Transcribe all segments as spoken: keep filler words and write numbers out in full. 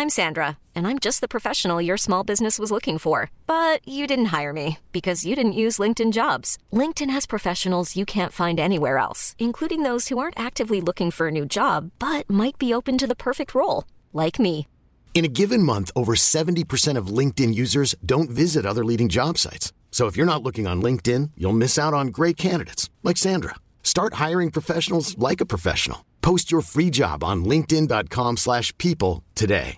I'm Sandra, and I'm just the professional your small business was looking for. But you didn't hire me because you didn't use LinkedIn Jobs. LinkedIn has professionals you can't find anywhere else, including those who aren't actively looking for a new job, but might be open to the perfect role, like me. In a given month, over seventy percent of LinkedIn users don't visit other leading job sites. So if you're not looking on LinkedIn, you'll miss out on great candidates like Sandra. Start hiring professionals like a professional. Post your free job on linkedin.com slash people today.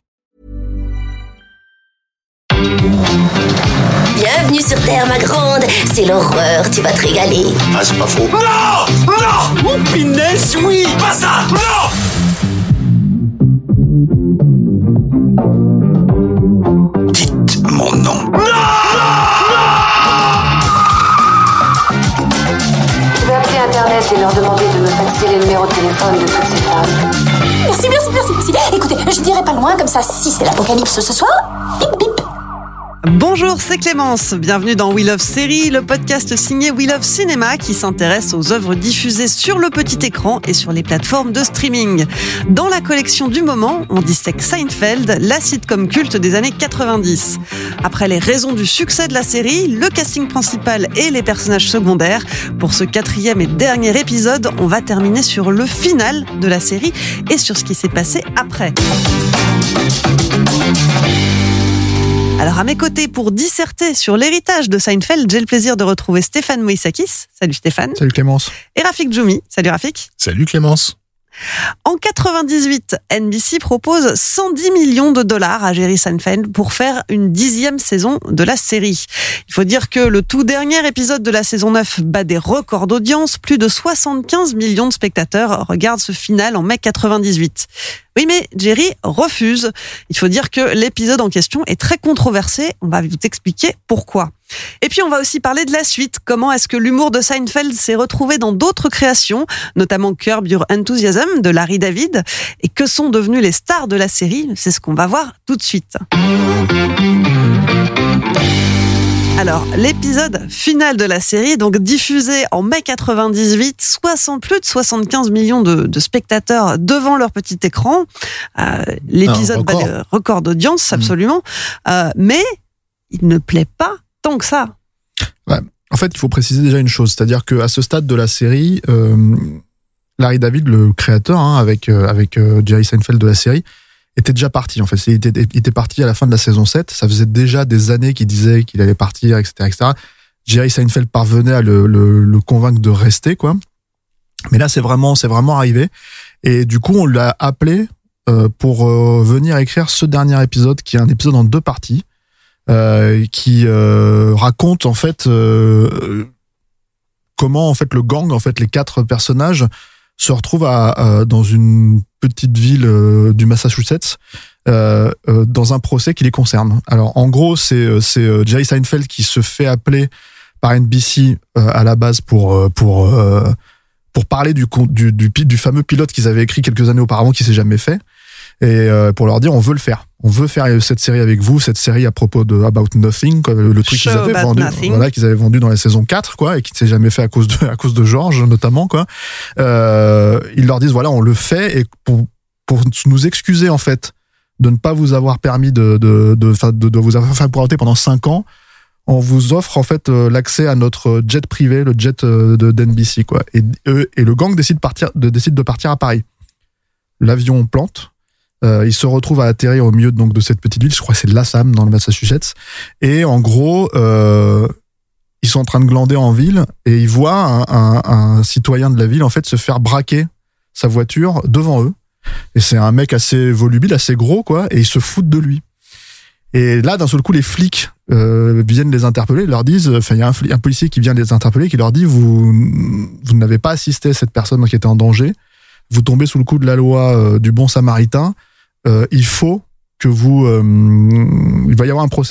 Bienvenue sur Terre, ma grande. C'est l'horreur, tu vas te régaler. Ah, c'est pas faux. Non! Non! Oh, punaise, oui! Pas ça! Non! Dites mon nom. Non! Je vais appeler Internet et leur demander de me faxer les numéros de téléphone de toutes ces femmes. Merci, merci, merci, merci. Écoutez, je dirai pas loin, comme ça, si c'est l'apocalypse ce soir, bip bip. Bonjour, c'est Clémence. Bienvenue dans We Love Série, le podcast signé We Love Cinéma qui s'intéresse aux œuvres diffusées sur le petit écran et sur les plateformes de streaming. Dans la collection du moment, on dissèque Seinfeld, la sitcom culte des années quatre-vingt-dix. Après les raisons du succès de la série, le casting principal et les personnages secondaires, pour ce quatrième et dernier épisode, on va terminer sur le final de la série et sur ce qui s'est passé après. Alors à mes côtés, pour disserter sur l'héritage de Seinfeld, j'ai le plaisir de retrouver Stéphane Moïsakis. Salut Stéphane. Salut Clémence. Et Rafik Djoumi. Salut Rafik. Salut Clémence. En quatre-vingt-dix-huit, N B C propose cent dix millions de dollars à Jerry Seinfeld pour faire une dixième saison de la série. Il faut dire que le tout dernier épisode de la saison neuf bat des records d'audience. Plus de soixante-quinze millions de spectateurs regardent ce final en mai quatre-vingt-dix-huit. Oui, mais Jerry refuse. Il faut dire que l'épisode en question est très controversé. On va vous expliquer pourquoi. Et puis on va aussi parler de la suite. Comment est-ce que l'humour de Seinfeld s'est retrouvé dans d'autres créations, notamment Curb Your Enthusiasm de Larry David. Et que sont devenus les stars de la série? C'est ce qu'on va voir tout de suite. Alors, l'épisode final de la série, donc diffusé en mai quatre-vingt-dix-huit, soixante, plus de soixante-quinze millions de, de spectateurs devant leur petit écran. Euh, l'épisode bat des records d'audience, absolument. Mmh. Euh, mais il ne plaît pas tant que ça. Ouais. En fait, il faut préciser déjà une chose, c'est-à-dire qu'à ce stade de la série, euh, Larry David, le créateur, hein, avec, euh, avec euh, Jerry Seinfeld de la série, était déjà parti. En fait, il était, il était parti à la fin de la saison sept. Ça faisait déjà des années qu'il disait qu'il allait partir, et cetera, et cetera. Jerry Seinfeld parvenait à le, le, le convaincre de rester, quoi. Mais là, c'est vraiment, c'est vraiment arrivé. Et du coup, on l'a appelé euh, pour euh, venir écrire ce dernier épisode, qui est un épisode en deux parties, euh, qui euh, raconte en fait euh, comment en fait le gang, en fait les quatre personnages se retrouvent à, à, dans une petite ville euh, du Massachusetts euh, euh, dans un procès qui les concerne. Alors en gros, c'est, c'est Jerry Seinfeld qui se fait appeler par N B C euh, à la base pour pour euh, pour parler du, du du du fameux pilote qu'ils avaient écrit quelques années auparavant qui s'est jamais fait, et euh, pour leur dire on veut le faire. On veut faire cette série avec vous, cette série à propos de About Nothing, quoi, le truc qu'ils avaient vendu, voilà, qu'ils avaient vendu dans la saison quatre, quoi, et qui ne s'est jamais fait à cause de, à cause de George, notamment, quoi. Euh, ils leur disent, voilà, on le fait, et pour, pour nous excuser, en fait, de ne pas vous avoir permis de, de, de, de, de vous avoir fait poireauter pendant cinq ans, on vous offre, en fait, l'accès à notre jet privé, le jet de, d'N B C, quoi. Et, et le gang décide de partir, de, décide de partir à Paris. L'avion plante. Euh, il se retrouve à atterrir au milieu donc de cette petite ville, je crois que c'est Lassam dans le Massachusetts, et en gros euh, ils sont en train de glander en ville et ils voient un, un, un citoyen de la ville en fait se faire braquer sa voiture devant eux, et c'est un mec assez volubile, assez gros, quoi, et ils se foutent de lui. Et là d'un seul coup les flics euh, viennent les interpeller, ils leur disent, enfin il y a un, un policier qui vient les interpeller, qui leur dit vous, vous n'avez pas assisté à cette personne qui était en danger, vous tombez sous le coup de la loi euh, du bon samaritain, euh, il faut que vous... Euh, il va y avoir un procès, quoi.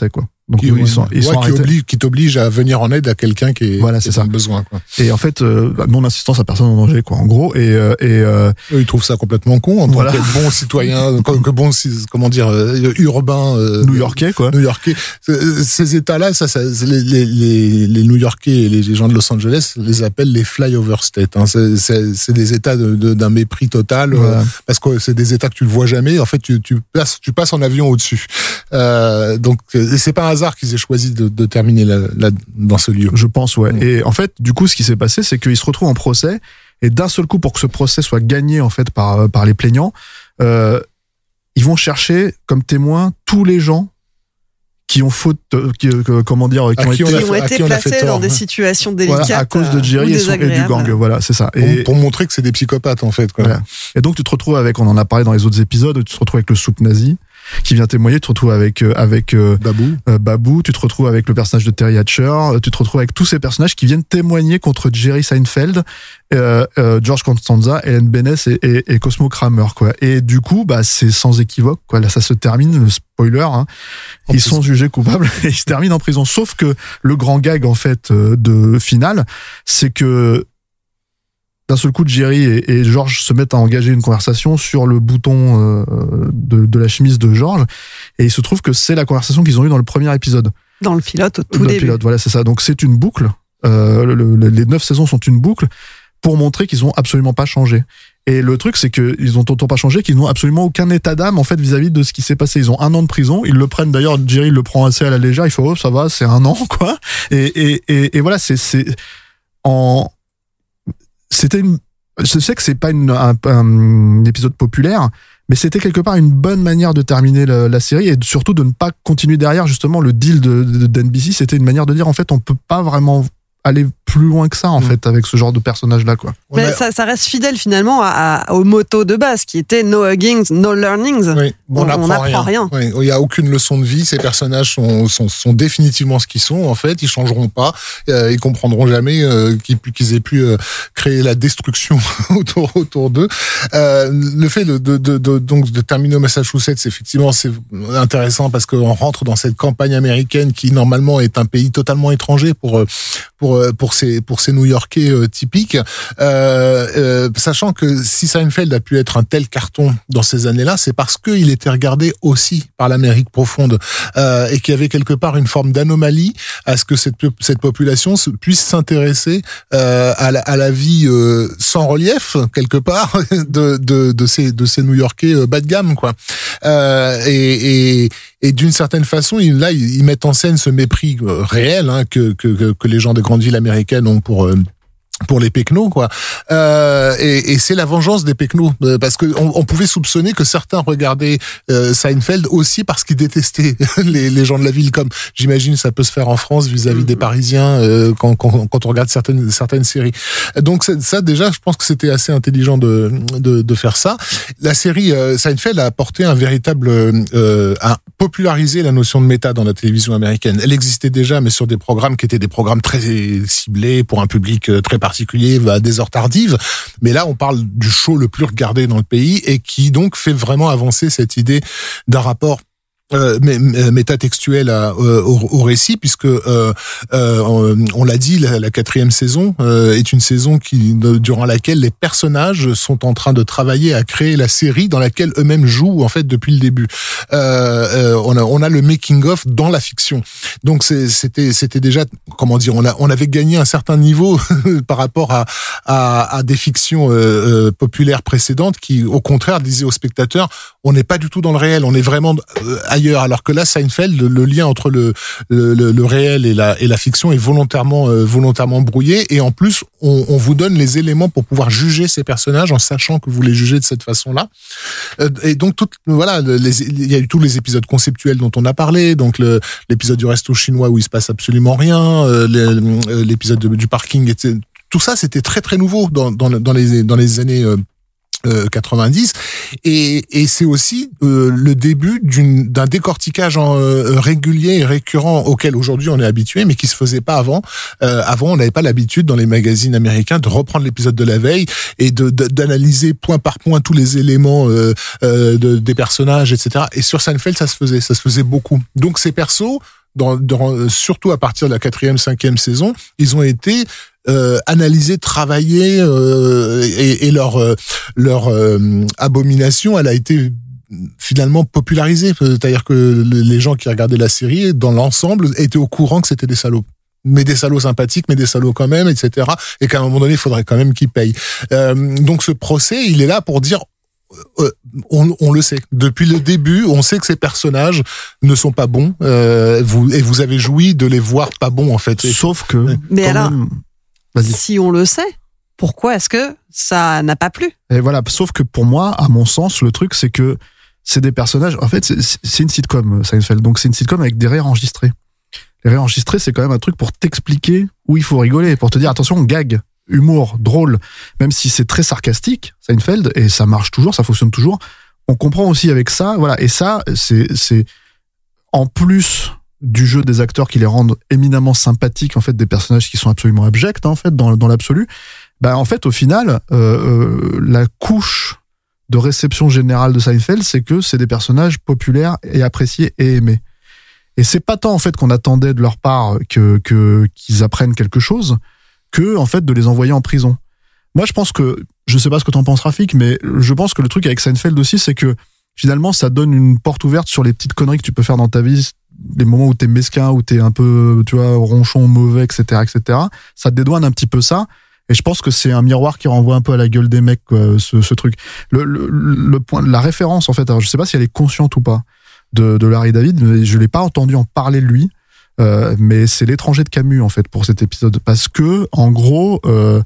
Donc qui, ils ouais, sont, ils ouais, sont qui, oblige, qui t'oblige à venir en aide à quelqu'un qui est, voilà, qui c'est a ça. besoin. Quoi. Et en fait, euh, non assistance à personne en danger, quoi. En gros, et euh, et euh, Eux, ils trouvent ça complètement con en tant voilà. que bon citoyen, que bon, comment dire, euh, urbain, euh, New-Yorkais, quoi. New-Yorkais. Ces États-là, ça, ça les, les, les, les New-Yorkais et les gens de Los Angeles les appellent les flyover states. Hein. C'est, c'est, c'est des États de, de, d'un mépris total, voilà. euh, parce que c'est des États que tu ne vois jamais. En fait, tu, tu passes, tu passes en avion au-dessus. Euh, donc, c'est pas un hasard qu'ils aient choisi de, de terminer là, là, dans ce lieu. Je pense, ouais. Mmh. Et en fait, du coup, ce qui s'est passé, c'est qu'ils se retrouvent en procès, et d'un seul coup, pour que ce procès soit gagné en fait par par les plaignants, euh, ils vont chercher comme témoins tous les gens qui ont faute, qui, euh, comment dire, qui à ont qui été, on a Qui ont fait, été qui on a fait placés tort, dans des hein. situations délicates. voilà, à cause de euh, Jerry ou et, son, et du gang. désagréables. Voilà, c'est ça. Pour, Et, pour montrer que c'est des psychopathes, en fait. Quoi. Voilà. Et donc, tu te retrouves avec, on en a parlé dans les autres épisodes, tu te retrouves avec le soupe nazi qui vient témoigner, tu te retrouves avec euh, avec euh, Babou. euh, Babou, tu te retrouves avec le personnage de Terry Hatcher, euh, tu te retrouves avec tous ces personnages qui viennent témoigner contre Jerry Seinfeld, euh, euh, George Costanza, Ellen Benes et, et, et Cosmo Kramer, quoi. Et du coup, bah c'est sans équivoque, quoi. Là, ça se termine, le spoiler. Hein. Ils sont jugés coupables et ils se terminent en prison. Sauf que le grand gag en fait euh, de finale, c'est que d'un seul coup, Jerry et, et George se mettent à engager une conversation sur le bouton euh, de, de la chemise de George, et il se trouve que c'est la conversation qu'ils ont eue dans le premier épisode. Dans le pilote, au tout Dans le début. pilote, voilà, c'est ça. Donc c'est une boucle. Euh, le, le, les neuf saisons sont une boucle pour montrer qu'ils ont absolument pas changé. Et le truc, c'est qu'ils ont autant pas changé qu'ils n'ont absolument aucun état d'âme en fait vis-à-vis de ce qui s'est passé. Ils ont un an de prison. Ils le prennent d'ailleurs. Jerry le prend assez à la légère. Il fait oh ça va, c'est un an quoi. Et et et, et voilà, c'est c'est en c'était une. Je sais que c'est pas une, un, un épisode populaire, mais c'était quelque part une bonne manière de terminer la, la série et surtout de ne pas continuer derrière. Justement, le deal de, de, d'N B C, c'était une manière de dire en fait, on peut pas vraiment aller plus loin que ça en mmh. fait avec ce genre de personnage là quoi. Mais a... ça, ça reste fidèle finalement à, à, au motto de base qui était no huggings, no learnings. Oui, on n'apprend rien. rien. Oui, il n'y a aucune leçon de vie. Ces personnages sont, sont, sont définitivement ce qu'ils sont en fait. Ils changeront pas. Euh, ils comprendront jamais euh, qu'ils, qu'ils aient pu euh, créer la destruction autour autour d'eux. Euh, le fait de, de, de, de donc de terminer au Massachusetts, effectivement, c'est intéressant parce qu'on rentre dans cette campagne américaine qui normalement est un pays totalement étranger pour pour pour ces pour ces New-Yorkais euh, typiques, euh, euh, sachant que si Seinfeld a pu être un tel carton dans ces années-là, c'est parce qu'il était regardé aussi par l'Amérique profonde euh, et qu'il y avait quelque part une forme d'anomalie à ce que cette cette population se, puisse s'intéresser euh, à, la, à la vie euh, sans relief quelque part de de de ces de ces New-Yorkais euh, bas de gamme quoi. Euh, et, et Et d'une certaine façon, ils, là, ils mettent en scène ce mépris réel hein, que, que que les gens des grandes villes américaines ont pour euh, pour les péquenots quoi. Euh, et, et c'est la vengeance des péquenots euh, parce que on, on pouvait soupçonner que certains regardaient euh, Seinfeld aussi parce qu'ils détestaient les, les gens de la ville, comme j'imagine ça peut se faire en France vis-à-vis des Parisiens euh, quand, quand quand on regarde certaines certaines séries. Donc ça déjà, je pense que c'était assez intelligent de de, de faire ça. La série euh, Seinfeld a apporté un véritable euh, a popularisé la notion de méta dans la télévision américaine. Elle existait déjà, mais sur des programmes qui étaient des programmes très ciblés pour un public très particulier à des heures tardives, mais là on parle du show le plus regardé dans le pays et qui donc fait vraiment avancer cette idée d'un rapport Euh, métatextuel à, euh, au, au récit, puisque euh, euh, on l'a dit, la, la quatrième saison euh, est une saison qui, de, durant laquelle les personnages sont en train de travailler à créer la série dans laquelle eux-mêmes jouent en fait depuis le début. Euh, euh, on a on a le making of dans la fiction, donc c'est, c'était c'était déjà comment dire, on a on avait gagné un certain niveau par rapport à à, à des fictions euh, euh, populaires précédentes qui au contraire disaient aux spectateurs on n'est pas du tout dans le réel, on est vraiment euh, ailleurs, alors que là Seinfeld, le, le lien entre le, le le réel et la et la fiction est volontairement euh, volontairement brouillé, et en plus on, on vous donne les éléments pour pouvoir juger ces personnages en sachant que vous les jugez de cette façon-là. Euh, et donc tout voilà, les, il y a eu tous les épisodes conceptuels dont on a parlé, donc le, l'épisode du resto chinois où il se passe absolument rien, euh, les, l'épisode de, du parking, et cetera. Tout ça c'était très très nouveau dans dans dans les dans les années euh, Euh, quatre-vingt-dix, et, et c'est aussi euh, le début d'une, d'un décortiquage en, euh, régulier et récurrent auquel aujourd'hui on est habitué, mais qui se faisait pas avant. Euh, avant, on n'avait pas l'habitude dans les magazines américains de reprendre l'épisode de la veille et de, de d'analyser point par point tous les éléments euh, euh, de, des personnages, et cetera. Et sur Seinfeld, ça se faisait, ça se faisait beaucoup. Donc ces persos dans, dans, surtout à partir de la quatrième, cinquième saison, ils ont été euh, analysés, travaillés, euh, et, et leur euh, leur euh, abomination, elle a été finalement popularisée. C'est-à-dire que les gens qui regardaient la série, dans l'ensemble, étaient au courant que c'était des salauds. Mais des salauds sympathiques, mais des salauds quand même, et cetera. Et qu'à un moment donné, il faudrait quand même qu'ils payent. Euh, donc ce procès, il est là pour dire, euh, on, on le sait. Depuis le début, on sait que ces personnages ne sont pas bons. Euh, vous, et vous avez joui de les voir pas bons, en fait. Sauf que... Mais alors, même... Vas-y. Si on le sait, pourquoi est-ce que ça n'a pas plu ? Et voilà, sauf que pour moi, à mon sens, le truc, c'est que c'est des personnages... En fait, c'est, c'est une sitcom, Seinfeld. Donc c'est une sitcom avec des rires enregistrés. Les réenregistrer, c'est quand même un truc pour t'expliquer où il faut rigoler, pour te dire attention, gag, humour, drôle, même si c'est très sarcastique, Seinfeld, et ça marche toujours, ça fonctionne toujours. On comprend aussi avec ça, voilà, et ça, c'est, c'est en plus du jeu des acteurs qui les rendent éminemment sympathiques, en fait, des personnages qui sont absolument abjects, hein, en fait, dans, dans l'absolu. Bah, en fait, au final, euh, euh, la couche de réception générale de Seinfeld, c'est que c'est des personnages populaires et appréciés et aimés. Et c'est pas tant en fait qu'on attendait de leur part que, que qu'ils apprennent quelque chose, que en fait de les envoyer en prison. Moi, je pense que, je sais pas ce que t'en penses, Rafik, mais je pense que le truc avec Seinfeld aussi, c'est que finalement, ça donne une porte ouverte sur les petites conneries que tu peux faire dans ta vie, les moments où t'es mesquin, où t'es un peu, tu vois, ronchon, mauvais, et cetera, et cetera. Ça te dédouane un petit peu ça. Et je pense que c'est un miroir qui renvoie un peu à la gueule des mecs, quoi, ce, ce truc. Le, le, le point, la référence, en fait, alors je sais pas si elle est consciente ou pas, de, de Larry David, mais je l'ai pas entendu en parler de lui, euh, mais c'est L'étranger de Camus en fait pour cet épisode, parce que en gros euh,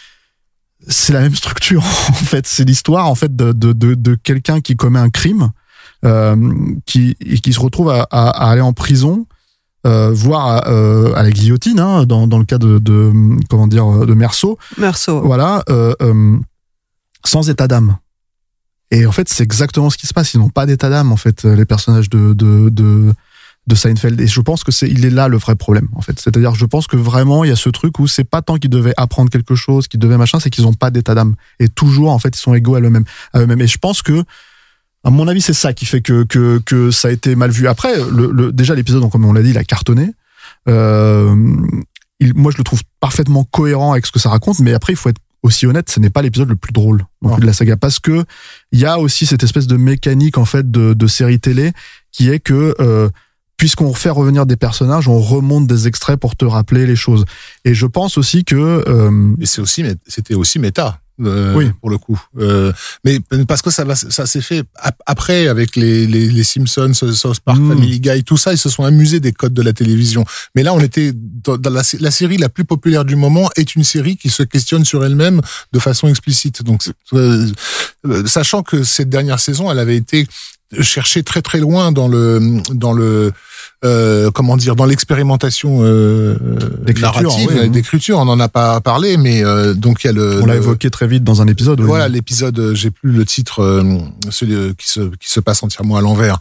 c'est la même structure en fait, c'est l'histoire en fait de de de, de quelqu'un qui commet un crime, euh, qui qui se retrouve à, à, à aller en prison, euh, voire à, euh, à la guillotine, hein, dans dans le cas de, de comment dire de Meursault. Meursault. Voilà, euh, euh, sans état d'âme. Et en fait, c'est exactement ce qui se passe. Ils n'ont pas d'état d'âme, en fait, les personnages de, de, de, de Seinfeld. Et je pense que c'est, il est là le vrai problème, en fait. C'est-à-dire, je pense que vraiment, il y a ce truc où c'est pas tant qu'ils devaient apprendre quelque chose, qu'ils devaient machin, c'est qu'ils n'ont pas d'état d'âme. Et toujours, en fait, ils sont égaux à eux-mêmes, à eux-mêmes. Et je pense que, à mon avis, c'est ça qui fait que, que, que ça a été mal vu. Après, le, le, déjà, l'épisode, comme on l'a dit, il a cartonné. Euh, il, moi, je le trouve parfaitement cohérent avec ce que ça raconte, mais après, il faut être aussi honnête, ce n'est pas l'épisode le plus drôle non plus de la saga, parce que il y a aussi cette espèce de mécanique en fait de, de série télé qui est que euh, puisqu'on fait revenir des personnages, on remonte des extraits pour te rappeler les choses. Et je pense aussi que euh, et c'est aussi c'était aussi méta. Euh, oui. Pour le coup, euh, mais parce que ça va, ça s'est fait après avec les les, les Simpsons, South Park, mmh. Family Guy, tout ça, ils se sont amusés des codes de la télévision. Mais là, on était dans, dans la, la série la plus populaire du moment est une série qui se questionne sur elle-même de façon explicite. Donc, euh, sachant que cette dernière saison, elle avait été cherchée très très loin dans le dans le euh, comment dire, dans l'expérimentation euh, narrative, oui, d'écriture. On n'en a pas parlé, mais euh, donc il y a le. On l'a le, évoqué très vite dans un épisode. Oui. Voilà, l'épisode. J'ai plus le titre, euh, celui qui se qui se passe entièrement à l'envers.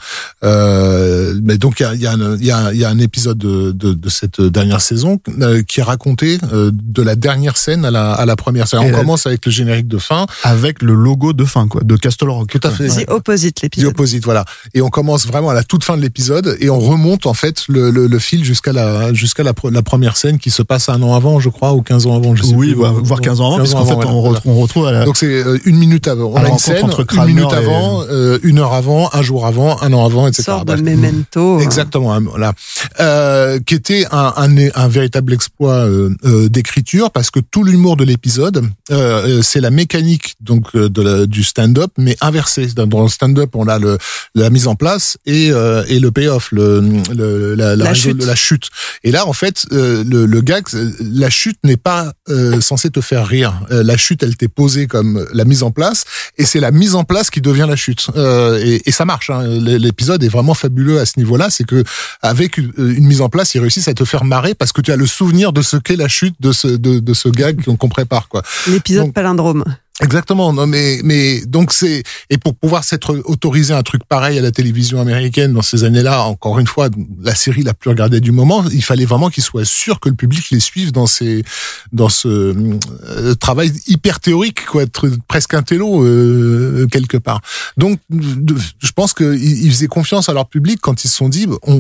Euh, mais donc il y a il y a un, il y a il y a un épisode de, de de cette dernière saison euh, qui est raconté euh, de la dernière scène à la à la première scène. On la... commence avec le générique de fin, avec le logo de fin, quoi, de Castle Rock. Tout à fait. The Opposite, l'épisode. The Opposite, voilà. Et on commence vraiment à la toute fin de l'épisode et on remonte en fait le le, le fil jusqu'à la jusqu'à la, la première scène qui se passe un an avant, je crois, ou quinze ans avant, je sais oui, plus. Oui, voire quinze ans avant, parce qu'en fait voilà, on, voilà. retrouve, on retrouve à la... Donc c'est une minute avant. On a une scène, une minute et... avant, euh, une heure avant, un jour avant, un an avant, et cetera. Sorte de memento. Exactement, voilà. Euh, qui était un, un, un véritable exploit euh, euh, d'écriture, parce que tout l'humour de l'épisode, euh, c'est la mécanique donc de la, du stand-up, mais inversée. Dans le stand-up, on a le, la mise en place et, euh, et le payoff, le, le, la, la, la, chute. la chute. Et là, en fait, euh, le, le gag, la chute n'est pas euh, censée te faire rire. Euh, la chute, elle t'est posée comme la mise en place, et c'est la mise en place qui devient la chute. Euh, et, et ça marche. Hein. L'épisode est vraiment fabuleux à ce niveau-là. C'est que avec une, une mise en place, ils réussissent à te faire marrer parce que tu as le souvenir de ce qu'est la chute de ce de, de ce gag qu'on, qu'on prépare, quoi. L'épisode donc, palindrome. Exactement, non mais mais donc c'est et pour pouvoir s'être autorisé un truc pareil à la télévision américaine dans ces années-là, encore une fois, la série la plus regardée du moment, il fallait vraiment qu'ils soient sûrs que le public les suive dans ces dans ce euh, travail hyper théorique, quoi, être presque un télo euh, quelque part. Donc je pense que ils faisaient confiance à leur public quand ils se sont dit on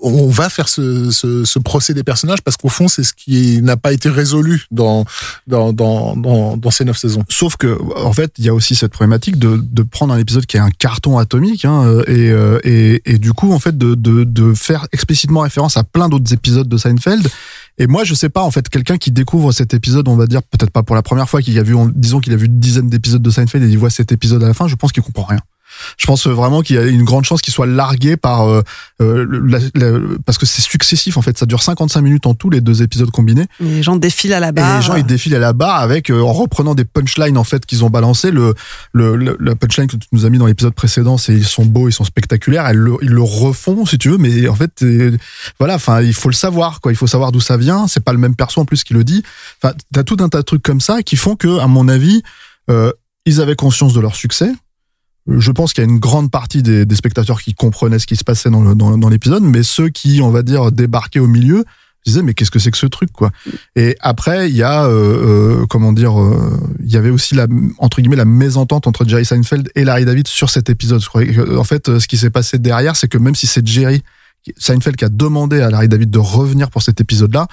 on va faire ce, ce, ce procès des personnages parce qu'au fond, c'est ce qui n'a pas été résolu dans dans dans dans, dans ces neuf saisons. Sauf que, en fait, il y a aussi cette problématique de de prendre un épisode qui est un carton atomique, hein, et et et du coup, en fait, de de de faire explicitement référence à plein d'autres épisodes de Seinfeld. Et moi, je sais pas, en fait, quelqu'un qui découvre cet épisode, on va dire, peut-être pas pour la première fois, qui a vu, disons qu'il a vu une dizaine d'épisodes de Seinfeld et il voit cet épisode à la fin, je pense qu'il comprend rien. Je pense vraiment qu'il y a une grande chance qu'il soit largué par euh, euh, la, la, parce que c'est successif en fait, ça dure cinquante-cinq minutes en tout les deux épisodes combinés. Et les gens défilent à la barre. Et les gens ils défilent à la barre avec euh, en reprenant des punchlines en fait qu'ils ont balancé. Le le le la punchline que tu nous as mis dans l'épisode précédent, c'est ils sont beaux, ils sont spectaculaires. Elles le, ils le refont si tu veux, mais en fait euh, voilà, enfin il faut le savoir quoi, il faut savoir d'où ça vient. C'est pas le même perso en plus qui le dit. Enfin t'as tout un tas de trucs comme ça qui font que à mon avis euh, ils avaient conscience de leur succès. Je pense qu'il y a une grande partie des, des spectateurs qui comprenaient ce qui se passait dans, le, dans, dans l'épisode, mais ceux qui, on va dire, débarquaient au milieu, disaient mais qu'est-ce que c'est que ce truc quoi. Et après il y a, euh, euh, comment dire, euh, il y avait aussi la entre guillemets la mésentente entre Jerry Seinfeld et Larry David sur cet épisode. Je crois que, en fait, ce qui s'est passé derrière, c'est que même si c'est Jerry Seinfeld qui a demandé à Larry David de revenir pour cet épisode-là,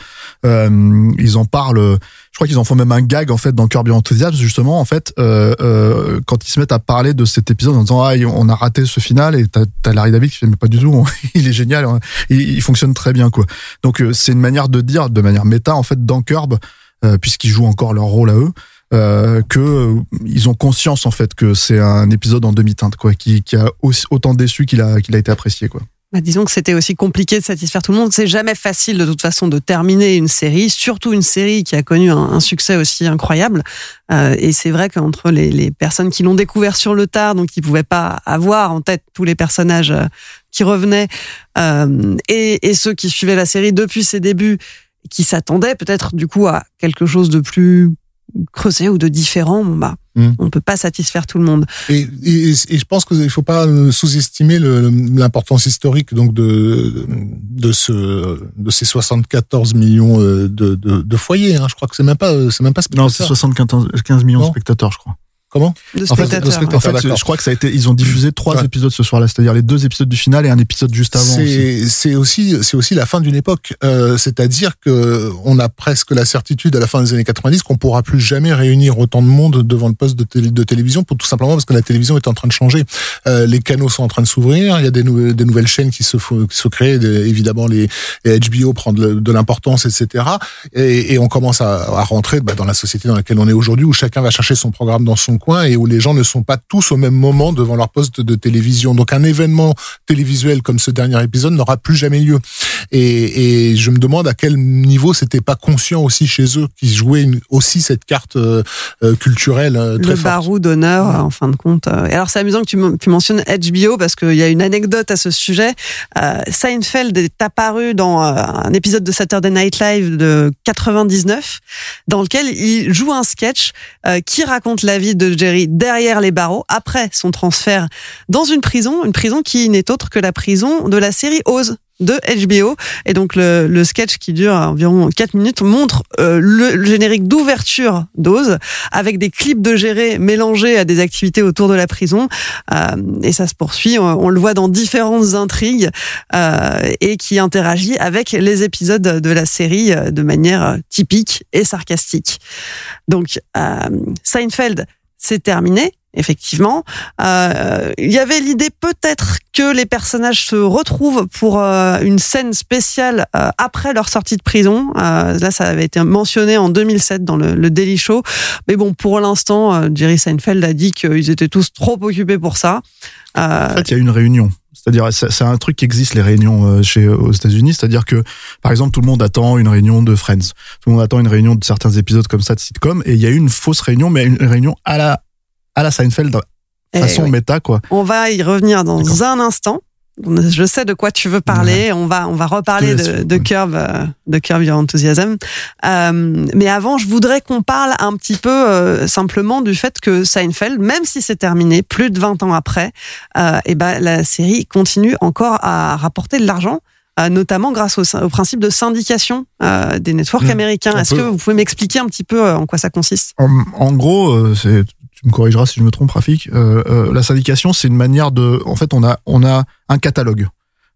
euh, ils en parlent. Je crois qu'ils en font même un gag en fait dans Curb Your Enthusiasm justement en fait euh, euh, quand ils se mettent à parler de cet épisode en disant ah on a raté ce final et t'as, t'as Larry David qui fait mais pas du tout, il est génial, hein. il, il fonctionne très bien quoi. Donc euh, c'est une manière de dire de manière méta en fait dans Curb euh, puisqu'ils jouent encore leur rôle à eux. Euh, que euh, ils ont conscience en fait que c'est un épisode en demi-teinte quoi, qui, qui a aussi, autant déçu qu'il a qu'il a été apprécié quoi. Bah, disons que c'était aussi compliqué de satisfaire tout le monde. C'est jamais facile de toute façon de terminer une série, surtout une série qui a connu un, un succès aussi incroyable. Euh, et c'est vrai qu'entre les, les personnes qui l'ont découvert sur le tard, donc qui pouvaient pas avoir en tête tous les personnages qui revenaient, euh, et, et ceux qui suivaient la série depuis ses débuts, qui s'attendaient peut-être du coup à quelque chose de plus creusé ou de différent, bon bah. Mmh. On peut pas satisfaire tout le monde. Et, et, et je pense qu'il faut pas sous-estimer le, l'importance historique donc de de ce de ces soixante-quatorze millions de de, de foyers. Hein. Je crois que c'est même pas c'est même pas. Non, c'est soixante-quinze millions non. de spectateurs, je crois. Comment ? De en fait, spectateurs. En fait, d'accord. Je crois que ça a été. Ils ont diffusé trois ouais. épisodes ce soir-là, c'est-à-dire les deux épisodes du final et un épisode juste avant. C'est, aussi. c'est aussi, c'est aussi la fin d'une époque. Euh, c'est-à-dire que on a presque la certitude à la fin des années quatre-vingt-dix qu'on pourra plus jamais réunir autant de monde devant le poste de, télé, de télévision, pour tout simplement parce que la télévision est en train de changer. Euh, les canaux sont en train de s'ouvrir. Il y a des, nou- des nouvelles chaînes qui se, qui se créent. Des, évidemment, les, les H B O prennent de, de l'importance, et cetera. Et, et on commence à, à rentrer bah, dans la société dans laquelle on est aujourd'hui, où chacun va chercher son programme dans son coin et où les gens ne sont pas tous au même moment devant leur poste de télévision. Donc un événement télévisuel comme ce dernier épisode n'aura plus jamais lieu. Et, et je me demande à quel niveau c'était pas conscient aussi chez eux, qui jouaient une, aussi cette carte euh, culturelle euh, très Le forte. barreau d'honneur, ouais. En fin de compte. Et alors c'est amusant que tu, m- tu mentionnes H B O parce qu'il y a une anecdote à ce sujet. Euh, Seinfeld est apparu dans euh, un épisode de Saturday Night Live de quatre-vingt-dix-neuf dans lequel il joue un sketch euh, qui raconte la vie de Jerry derrière les barreaux, après son transfert dans une prison, une prison qui n'est autre que la prison de la série Oz de H B O. Et donc le, le sketch qui dure environ quatre minutes montre euh, le, le générique d'ouverture d'Oz avec des clips de Jerry mélangés à des activités autour de la prison. Euh, et ça se poursuit, on, on le voit dans différentes intrigues euh, et qui interagit avec les épisodes de la série de manière typique et sarcastique. Donc euh, Seinfeld, c'est terminé. Effectivement, euh, il y avait l'idée peut-être que les personnages se retrouvent pour euh, une scène spéciale euh, après leur sortie de prison. Euh, là, ça avait été mentionné en deux mille sept dans le, le Daily Show. Mais bon, pour l'instant, euh, Jerry Seinfeld a dit qu'ils étaient tous trop occupés pour ça. Euh, en fait, il y a une réunion. C'est-à-dire, c'est un truc qui existe, les réunions chez, aux États-Unis. C'est-à-dire que, par exemple, tout le monde attend une réunion de Friends. Tout le monde attend une réunion de certains épisodes comme ça de sitcom. Et il y a eu une fausse réunion, mais une réunion à la à la Seinfeld, façon oui. méta, quoi. On va y revenir dans D'accord. un instant. Je sais de quoi tu veux parler. Ouais. On va, on va reparler de, de Curb, de Curb Your Enthusiasm. Euh, mais avant, je voudrais qu'on parle un petit peu euh, simplement du fait que Seinfeld, même si c'est terminé, plus de vingt ans après, euh, et ben la série continue encore à rapporter de l'argent. Notamment grâce au, au principe de syndication euh, des networks mmh, américains. Est-ce peut... que vous pouvez m'expliquer un petit peu euh, en quoi ça consiste ? En, en gros, euh, c'est, tu me corrigeras si je me trompe, Rafik. Euh, euh, la syndication, c'est une manière de, en fait, on a on a un catalogue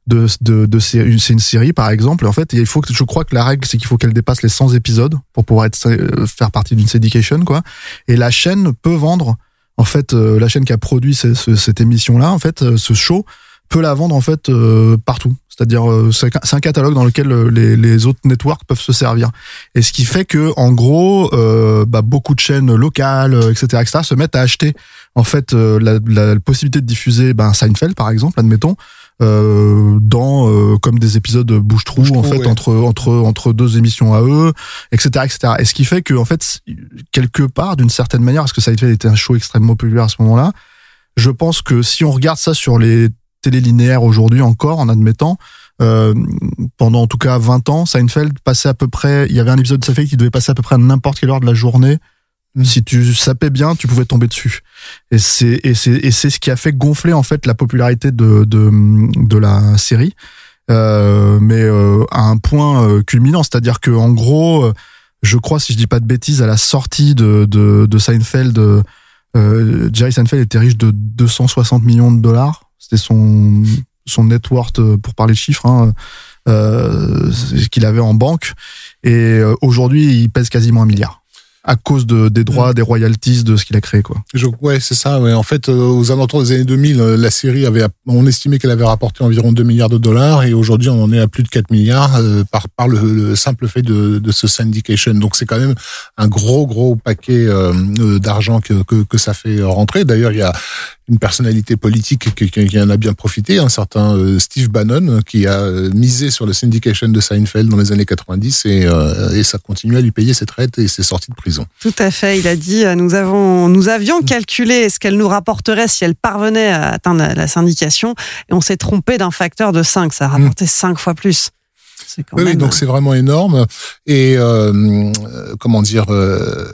de de de série, c'est une série par exemple. Et en fait, il faut que je crois que la règle c'est qu'il faut qu'elle dépasse les cent épisodes pour pouvoir être faire partie d'une syndication quoi. Et la chaîne peut vendre en fait euh, la chaîne qui a produit ce, ce, cette émission là en fait euh, ce show peut la vendre en fait euh, partout. C'est-à-dire euh, c'est un catalogue dans lequel euh, les les autres networks peuvent se servir. Et ce qui fait que en gros euh, bah beaucoup de chaînes locales euh, et cetera et cetera se mettent à acheter en fait euh, la, la possibilité de diffuser ben Seinfeld par exemple admettons euh, dans euh, comme des épisodes bouche-trou en fait ouais. entre entre entre deux émissions à eux et cetera et cetera et ce qui fait que en fait quelque part d'une certaine manière parce que Seinfeld était un show extrêmement populaire à ce moment-là je pense que si on regarde ça sur les télé linéaires aujourd'hui encore en admettant euh, pendant en tout cas vingt ans Seinfeld passait à peu près il y avait un épisode de Seinfeld qui devait passer à peu près à n'importe quelle heure de la journée. Si tu sapais bien, tu pouvais tomber dessus. Et c'est et c'est et c'est ce qui a fait gonfler en fait la popularité de de de la série, euh, mais euh, à un point euh, culminant, c'est-à-dire que en gros, euh, je crois si je dis pas de bêtises, à la sortie de de de Seinfeld, euh, Jerry Seinfeld était riche de deux cent soixante millions de dollars. C'était son son net worth pour parler de chiffres, hein, euh, qu'il avait en banque. Et euh, aujourd'hui, il pèse quasiment un milliard. À cause de, des droits, mmh. des royalties de ce qu'il a créé, quoi. Je, ouais, c'est ça. Ouais. En fait, euh, aux alentours des années deux mille, la série avait, on estimait qu'elle avait rapporté environ deux milliards de dollars, et aujourd'hui, on en est à plus de quatre milliards euh, par par le, le simple fait de, de ce syndication. Donc, c'est quand même un gros, gros paquet euh, d'argent que, que que ça fait rentrer. D'ailleurs, il y a une personnalité politique qui, qui en a bien profité, un certain euh, Steve Bannon, qui a misé sur le syndication de Seinfeld dans les années quatre-vingt-dix, et, euh, et ça continue à lui payer ses traites et ses sorties de prison. Tout à fait. Il a dit nous avons nous avions calculé ce qu'elle nous rapporterait si elle parvenait à atteindre la, la syndication et on s'est trompé d'un facteur de cinq. Ça a rapporté mmh. cinq fois plus. C'est quand oui, même... oui, donc c'est vraiment énorme. Et euh, comment dire euh,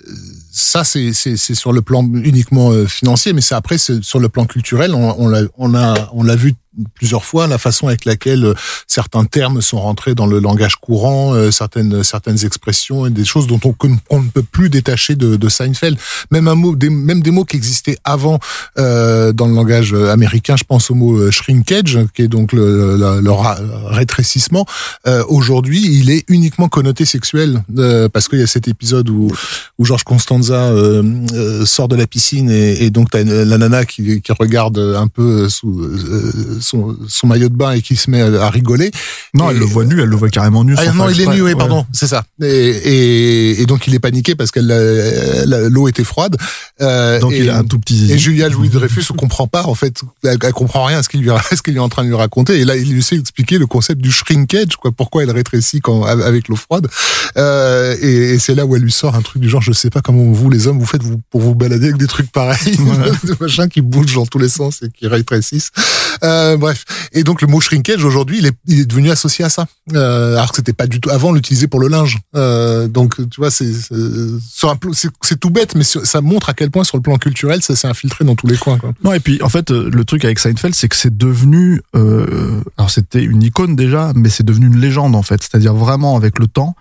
ça c'est c'est c'est sur le plan uniquement financier, mais c'est après c'est sur le plan culturel. On, on l'a on a on l'a vu plusieurs fois, la façon avec laquelle certains termes sont rentrés dans le langage courant, euh, certaines certaines expressions et des choses dont on, on ne peut plus détacher de, de Seinfeld. Même un mot, des, même des mots qui existaient avant euh, dans le langage américain. Je pense au mot shrinkage, qui est donc le, le, le rétrécissement. Euh, aujourd'hui, il est uniquement connoté sexuel euh, parce qu'il y a cet épisode où où George Costanza euh, euh, sort de la piscine et, et donc t'as la nana qui, qui regarde un peu sous euh, Son, son maillot de bain et qui se met à rigoler. Non, et, elle le voit nu, elle le voit carrément nu. Ah non, il est nu, oui, pardon, ouais. C'est ça. Et, et, et donc il est paniqué parce que l'eau était froide. Euh, donc et, il a un tout petit zizi. Et Julia Louis-Dreyfus ne comprend pas, en fait, elle, elle comprend rien à ce qu'il lui, ce qu'il est en train de lui raconter. Et là, il lui sait expliquer le concept du shrinkage, quoi, pourquoi elle rétrécit quand avec l'eau froide. Euh, et, et c'est là où elle lui sort un truc du genre, je sais pas comment vous, les hommes, vous faites vous, pour vous balader avec des trucs pareils, voilà. Des machins qui bougent dans tous les sens et qui rétrécissent. Euh, bref. Et donc le mot shrinkage aujourd'hui, il est, il est devenu associé à ça. Euh, alors que c'était pas du tout. Avant, on l'utilisait pour le linge. Euh, donc tu vois, c'est c'est, c'est c'est tout bête, mais ça montre à quel point sur le plan culturel, ça s'est infiltré dans tous les coins, quoi. Non, et puis en fait, le truc avec Seinfeld, c'est que c'est devenu. Euh, alors c'était une icône déjà, mais c'est devenu une légende en fait. C'est-à-dire vraiment avec le temps,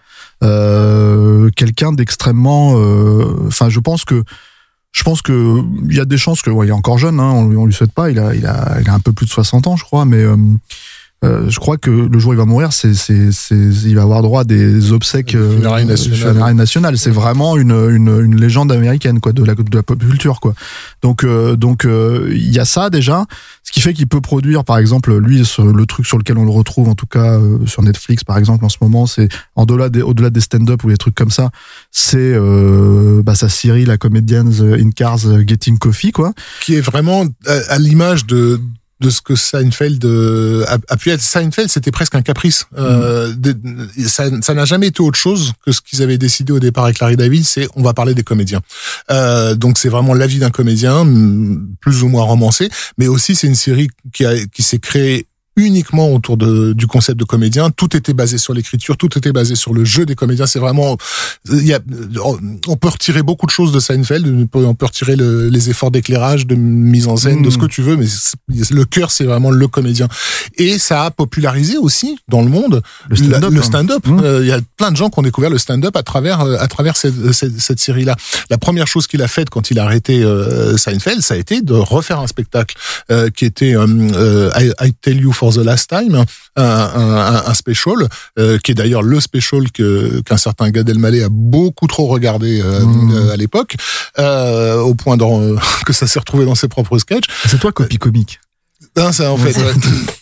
euh, quelqu'un d'extrêmement. Enfin, euh, je pense que. Je pense que il y a des chances que, ouais, il est encore jeune, hein, on, on lui souhaite pas, il a, il a, il a un peu plus de soixante ans, je crois, mais euh, euh, je crois que le jour où il va mourir, c'est, c'est, c'est, il va avoir droit à des obsèques euh, funérailles nationales. Funérailles nationales. C'est vraiment une, une, une légende américaine, quoi, de la, de la pop culture, quoi. Donc, euh, donc, euh, il y a ça déjà, ce qui fait qu'il peut produire, par exemple, lui, le truc sur lequel on le retrouve, en tout cas euh, sur Netflix, par exemple, en ce moment, c'est en-delà des, au-delà des stand-up ou des trucs comme ça, c'est euh, bah, sa série, la Comedians in Cars Getting Coffee, quoi, qui est vraiment à, à l'image de de ce que Seinfeld euh, a, a pu être. Seinfeld, c'était presque un caprice. Euh, de, ça, ça n'a jamais été autre chose que ce qu'ils avaient décidé au départ avec Larry David, c'est on va parler des comédiens. Euh, donc c'est vraiment la vie d'un comédien, plus ou moins romancé, mais aussi c'est une série qui a qui s'est créée uniquement autour de, du concept de comédien. Tout était basé sur l'écriture, tout était basé sur le jeu des comédiens. C'est vraiment, il y a, on peut retirer beaucoup de choses de Seinfeld, on peut retirer le, les efforts d'éclairage, de mise en scène, mmh. de ce que tu veux, mais le cœur, c'est vraiment le comédien. Et ça a popularisé aussi dans le monde le stand-up. Le stand-up. Mmh. Euh, il y a plein de gens qui ont découvert le stand-up à travers, à travers cette, cette, cette série-là. La première chose qu'il a faite quand il a arrêté euh, Seinfeld, ça a été de refaire un spectacle euh, qui était euh, I, I Tell You for for the Last Time, un, un, un special euh, qui est d'ailleurs le special que qu'un certain Gad Elmaleh a beaucoup trop regardé euh, mmh. euh, à l'époque, euh, au point dans, que ça s'est retrouvé dans ses propres sketchs. C'est toi copie comique. Non, ça en fait. Ouais.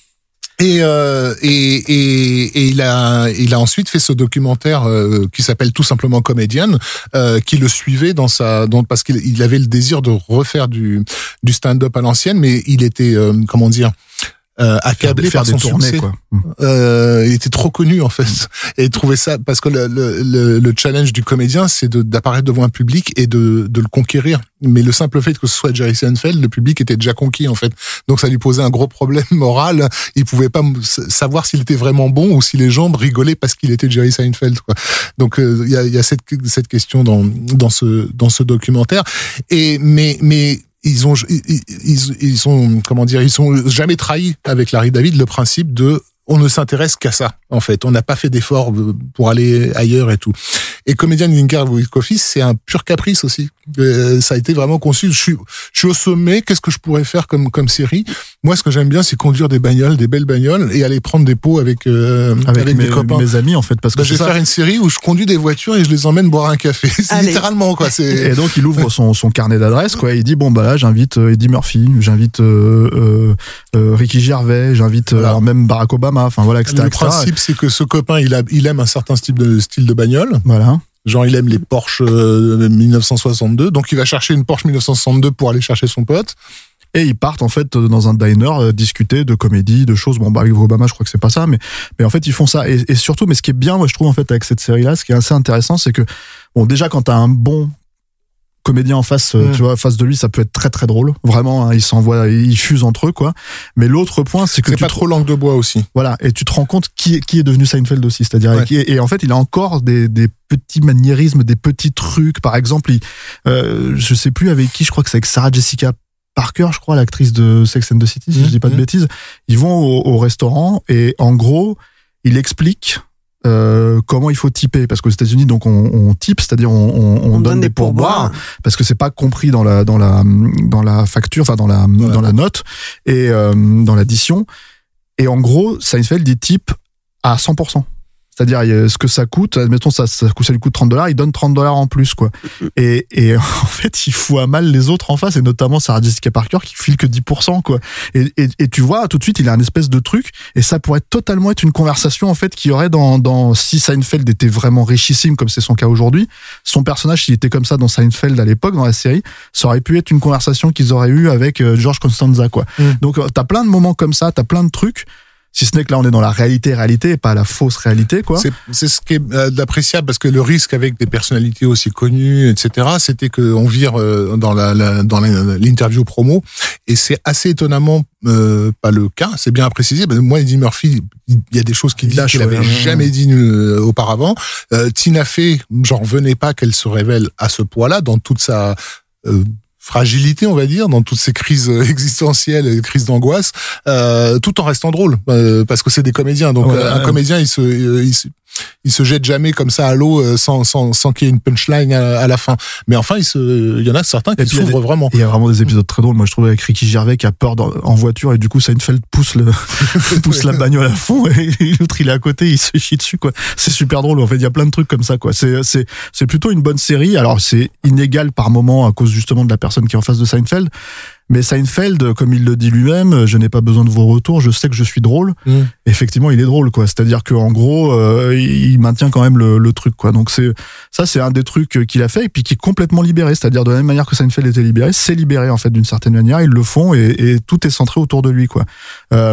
Et, euh, et, et, et il a, il a ensuite fait ce documentaire euh, qui s'appelle tout simplement Comedian, euh, qui le suivait dans sa, dans, parce qu'il il avait le désir de refaire du, du stand-up à l'ancienne, mais il était, euh, comment dire, Euh, accablé par son tournées, succès. Quoi. Euh, il était trop connu en fait, et il trouvait ça parce que le, le, le challenge du comédien, c'est de, d'apparaître devant un public et de, de le conquérir. Mais le simple fait que ce soit Jerry Seinfeld, le public était déjà conquis en fait. Donc ça lui posait un gros problème moral. Il pouvait pas savoir s'il était vraiment bon ou si les gens rigolaient parce qu'il était Jerry Seinfeld. Quoi. Donc il euh, y a, y a cette, cette question dans, dans ce, dans ce documentaire. Et mais mais ils ont ils, ils, ils sont comment dire ils sont jamais trahis avec Larry David le principe de on ne s'intéresse qu'à ça en fait, on n'a pas fait d'efforts pour aller ailleurs et tout. Et Comedian in Car with Coffee, c'est un pur caprice aussi. Euh, ça a été vraiment conçu. Je suis, je suis au sommet. Qu'est-ce que je pourrais faire comme comme série? Moi, ce que j'aime bien, c'est conduire des bagnoles, des belles bagnoles, et aller prendre des pots avec euh, avec, avec mes, des copains, mes amis en fait. Parce que bah, je vais ça. faire une série où je conduis des voitures et je les emmène boire un café. C'est Allez. littéralement quoi. C'est... Et donc il ouvre son son carnet d'adresses quoi. Il dit bon bah là j'invite Eddie Murphy, j'invite euh, euh, euh, Ricky Gervais, j'invite voilà. alors même Barack Obama. Enfin voilà, et cetera. Le principe c'est que ce copain il a il aime un certain style de style de bagnole. Voilà. Genre il aime les Porsche euh, dix-neuf cent soixante-deux, donc il va chercher une Porsche dix-neuf cent soixante-deux pour aller chercher son pote. Et ils partent en fait dans un diner euh, discuter de comédie, de choses. Bon, bah avec Obama, je crois que c'est pas ça, mais mais en fait ils font ça. Et, et surtout, mais ce qui est bien, moi je trouve en fait avec cette série-là, ce qui est assez intéressant, c'est que bon déjà quand t'as un bon comédien en face, mmh. tu vois, face de lui, ça peut être très très drôle. Vraiment, hein, ils s'envoient, ils fusent entre eux, quoi. Mais l'autre point, c'est que c'est tu pas te... trop langue de bois aussi. Voilà, et tu te rends compte qui est, qui est devenu Seinfeld aussi, c'est-à-dire ouais. et, et en fait, il a encore des, des petits maniérismes, des petits trucs. Par exemple, il, euh, je sais plus avec qui, je crois que c'est avec Sarah Jessica Parker, je crois, l'actrice de Sex and the City, si mmh. je dis pas de mmh. bêtises. Ils vont au, au restaurant et en gros, il explique. Euh, comment il faut typer, parce qu'aux États-Unis donc on, on type, c'est-à-dire on, on, on, on donne des pourboires, parce que c'est pas compris dans la dans la dans la facture, enfin dans la ouais. dans la note et euh, dans l'addition. Et en gros, Seinfeld il type à cent pour cent. C'est-à-dire ce que ça coûte, admettons ça, ça, ça lui coûte trente dollars, il donne trente dollars en plus quoi. Et, et en fait il fout à mal les autres en face, et notamment Sarah Jessica Parker qui file que dix pour cent quoi. Et, et, et tu vois tout de suite il a un espèce de truc, et ça pourrait totalement être une conversation en fait qu'il y aurait dans, dans si Seinfeld était vraiment richissime comme c'est son cas aujourd'hui, son personnage s'il était comme ça dans Seinfeld à l'époque dans la série, ça aurait pu être une conversation qu'ils auraient eu avec euh, George Costanza quoi. Mm. Donc t'as plein de moments comme ça, t'as plein de trucs. Si ce n'est que là, on est dans la réalité, réalité, et pas la fausse réalité, quoi. C'est, c'est ce qui est euh, appréciable, parce que le risque avec des personnalités aussi connues, et cetera, c'était qu'on vire euh, dans la, la dans la, l'interview promo, et c'est assez étonnamment euh, pas le cas. C'est bien à préciser. Ben, moi, Eddie Murphy, il y a des choses qu'il dit qu'il n'avait jamais dit euh, auparavant. Euh, Tina Fey, j'en revenais pas qu'elle se révèle à ce point-là dans toute sa euh, fragilité, on va dire, dans toutes ces crises existentielles, crises d'angoisse, euh, tout en restant drôle, euh, parce que c'est des comédiens. Donc, ouais, un ouais. comédien, il se, il se, il se jette jamais comme ça à l'eau sans, sans, sans qu'il y ait une punchline à, à la fin. Mais enfin, il se, il y en a certains qui s'ouvrent vraiment. Il y a vraiment des épisodes très drôles. Moi, je trouve avec Ricky Gervais qui a peur dans, en voiture, et du coup, Seinfeld pousse le, pousse la bagnole à fond, et l'autre, il est à côté, il se chie dessus, quoi. C'est super drôle. En fait, il y a plein de trucs comme ça, quoi. C'est, c'est, c'est plutôt une bonne série. Alors, c'est inégal par moment à cause justement de la personne qui est en face de Seinfeld. Mais Seinfeld, comme il le dit lui-même, je n'ai pas besoin de vos retours, je sais que je suis drôle. Mmh. Effectivement, il est drôle, quoi. C'est-à-dire qu'en gros, euh, il maintient quand même le, le truc, quoi. Donc c'est ça, c'est un des trucs qu'il a fait, et puis qui est complètement libéré. C'est-à-dire de la même manière que Seinfeld était libéré, c'est libéré en fait d'une certaine manière. Ils le font, et, et tout est centré autour de lui, quoi. Euh,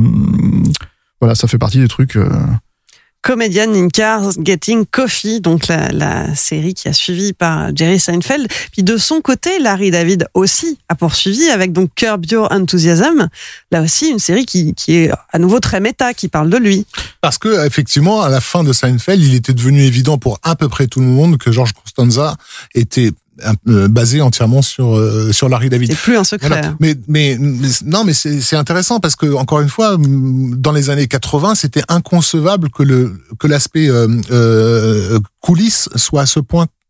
voilà, ça fait partie des trucs. Euh, Comedian in Cars Getting Coffee, donc la, la série qui a suivi par Jerry Seinfeld. Puis de son côté, Larry David aussi a poursuivi avec donc Curb Your Enthusiasm. Là aussi, une série qui, qui est à nouveau très méta, qui parle de lui. Parce que effectivement, à la fin de Seinfeld, il était devenu évident pour à peu près tout le monde que George Costanza était basé entièrement sur euh, sur Larry David. C'est plus un secret. Voilà. Mais, mais mais non, mais c'est c'est intéressant parce que encore une fois, dans les années quatre-vingts, c'était inconcevable que le que l'aspect euh, euh, coulisses soit à ce point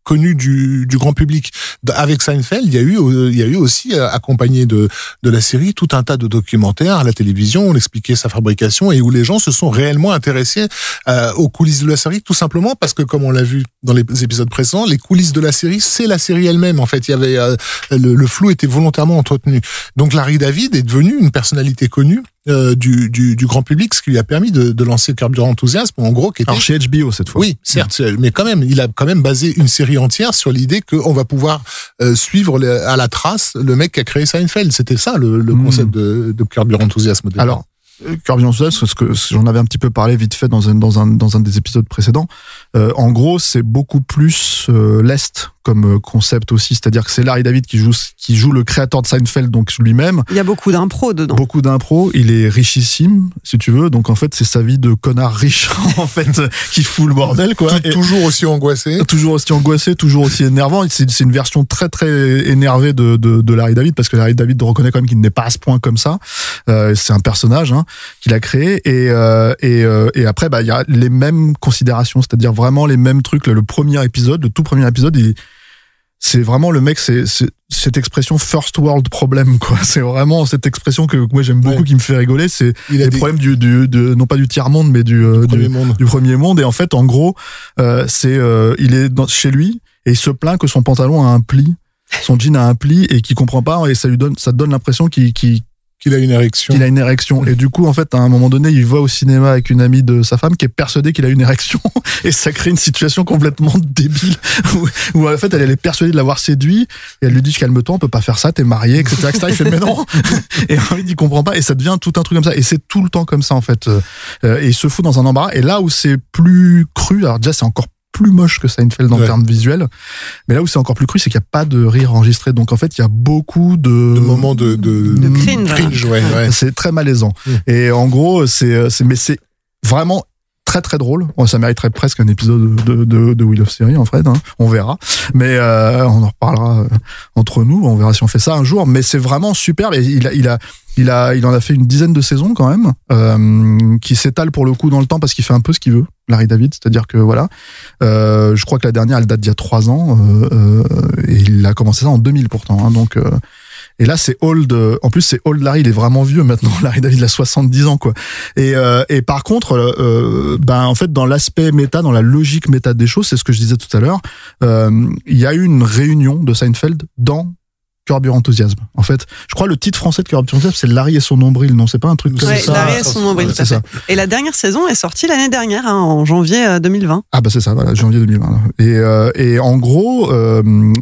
connu du, du grand public. Avec Seinfeld, il y a eu, il y a eu aussi, accompagné de, de la série, tout un tas de documentaires à la télévision, on expliquait sa fabrication et où les gens se sont réellement intéressés euh, aux coulisses de la série, tout simplement parce que, comme on l'a vu dans les épisodes précédents, les coulisses de la série, c'est la série elle-même. En fait, il y avait euh, le, le flou était volontairement entretenu. Donc, Larry David est devenu une personnalité connue Euh, du, du, du grand public, ce qui lui a permis de, de lancer Curb Your Enthusiasm, en gros, qui était... Alors chez H B O cette fois. Oui, certes, mmh. mais quand même, il a quand même basé une série entière sur l'idée qu'on va pouvoir euh, suivre le, à la trace le mec qui a créé Seinfeld. C'était ça le, le mmh. concept de, de Curb Your Enthusiasm. Alors, Curb Your Enthusiasm, ce que j'en avais un petit peu parlé vite fait dans un dans un dans un des épisodes précédents. Euh, en gros, c'est beaucoup plus euh, lest comme concept aussi, c'est-à-dire que c'est Larry David qui joue qui joue le créateur de Seinfeld, donc lui-même. Il y a beaucoup d'impro dedans. Beaucoup d'impro, il est richissime, si tu veux, donc en fait c'est sa vie de connard riche en fait qui fout le bordel quoi. Et toujours aussi angoissé. Toujours aussi angoissé, toujours aussi énervant. C'est c'est une version très très énervée de de, de Larry David parce que Larry David reconnaît quand même qu'il n'est pas à ce point comme ça. Euh, c'est un personnage hein, qu'il a créé et euh, et euh, et après bah il y a les mêmes considérations, c'est-à-dire vraiment les mêmes trucs. Le, le premier épisode, le tout premier épisode, il c'est vraiment le mec, c'est, c'est cette expression first world problem quoi. C'est vraiment cette expression que moi j'aime beaucoup, ouais. qui me fait rigoler. C'est les des... problèmes du, du, du, non pas du tiers monde, mais du, du, du, premier, monde. du premier monde. Et en fait, en gros, euh, c'est, euh, il est dans, chez lui et il se plaint que son pantalon a un pli, son jean a un pli et qu'il comprend pas et ça lui donne, ça donne l'impression qu'il, qu'il qu'il a une érection. Qu'il a une érection. Et du coup, en fait, à un moment donné, il va au cinéma avec une amie de sa femme qui est persuadée qu'il a une érection. Et ça crée une situation complètement débile où, où en fait, elle, elle est persuadée de l'avoir séduit. Et elle lui dit, calme-toi, on peut pas faire ça, t'es marié, et cetera, et cetera. Il fait, mais non. Et en fait, il comprend pas. Et ça devient tout un truc comme ça. Et c'est tout le temps comme ça, en fait. Et il se fout dans un embarras. Et là où c'est plus cru, alors déjà, c'est encore plus moche que Seinfeld en ouais. termes visuels, mais là où c'est encore plus cru, c'est qu'il n'y a pas de rire enregistré, donc en fait il y a beaucoup de, de moments de, de, de cringe, cringe ouais, ouais. C'est très malaisant mmh. et en gros c'est, c'est mais c'est vraiment très très drôle. Ça mériterait presque un épisode de, de, de Wheel of Series en fait, hein. On verra, mais euh, on en reparlera entre nous, on verra si on fait ça un jour, mais c'est vraiment super. Et il a, il a Il a, il en a fait une dizaine de saisons quand même, euh, qui s'étale pour le coup dans le temps parce qu'il fait un peu ce qu'il veut, Larry David. C'est-à-dire que voilà, euh, je crois que la dernière elle date d'il y a trois ans euh, euh, et il a commencé ça en deux mille pourtant. Hein, donc euh, et là c'est old. En plus c'est old Larry, il est vraiment vieux maintenant. Larry David il a soixante-dix ans quoi. Et euh, et par contre, euh, ben en fait dans l'aspect méta, dans la logique méta des choses, c'est ce que je disais tout à l'heure. Euh, il y a eu une réunion de Seinfeld dans Curb Your Enthusiasm. En fait, je crois le titre français de Curb Your Enthusiasm, c'est Larry et son nombril, non? C'est pas un truc comme ouais, ça. Larry et son nombril, ouais, c'est ça. Et la dernière saison est sortie l'année dernière, hein, en janvier deux mille vingt. Ah bah c'est ça, voilà, janvier deux mille vingt. Et, euh, et en gros, euh,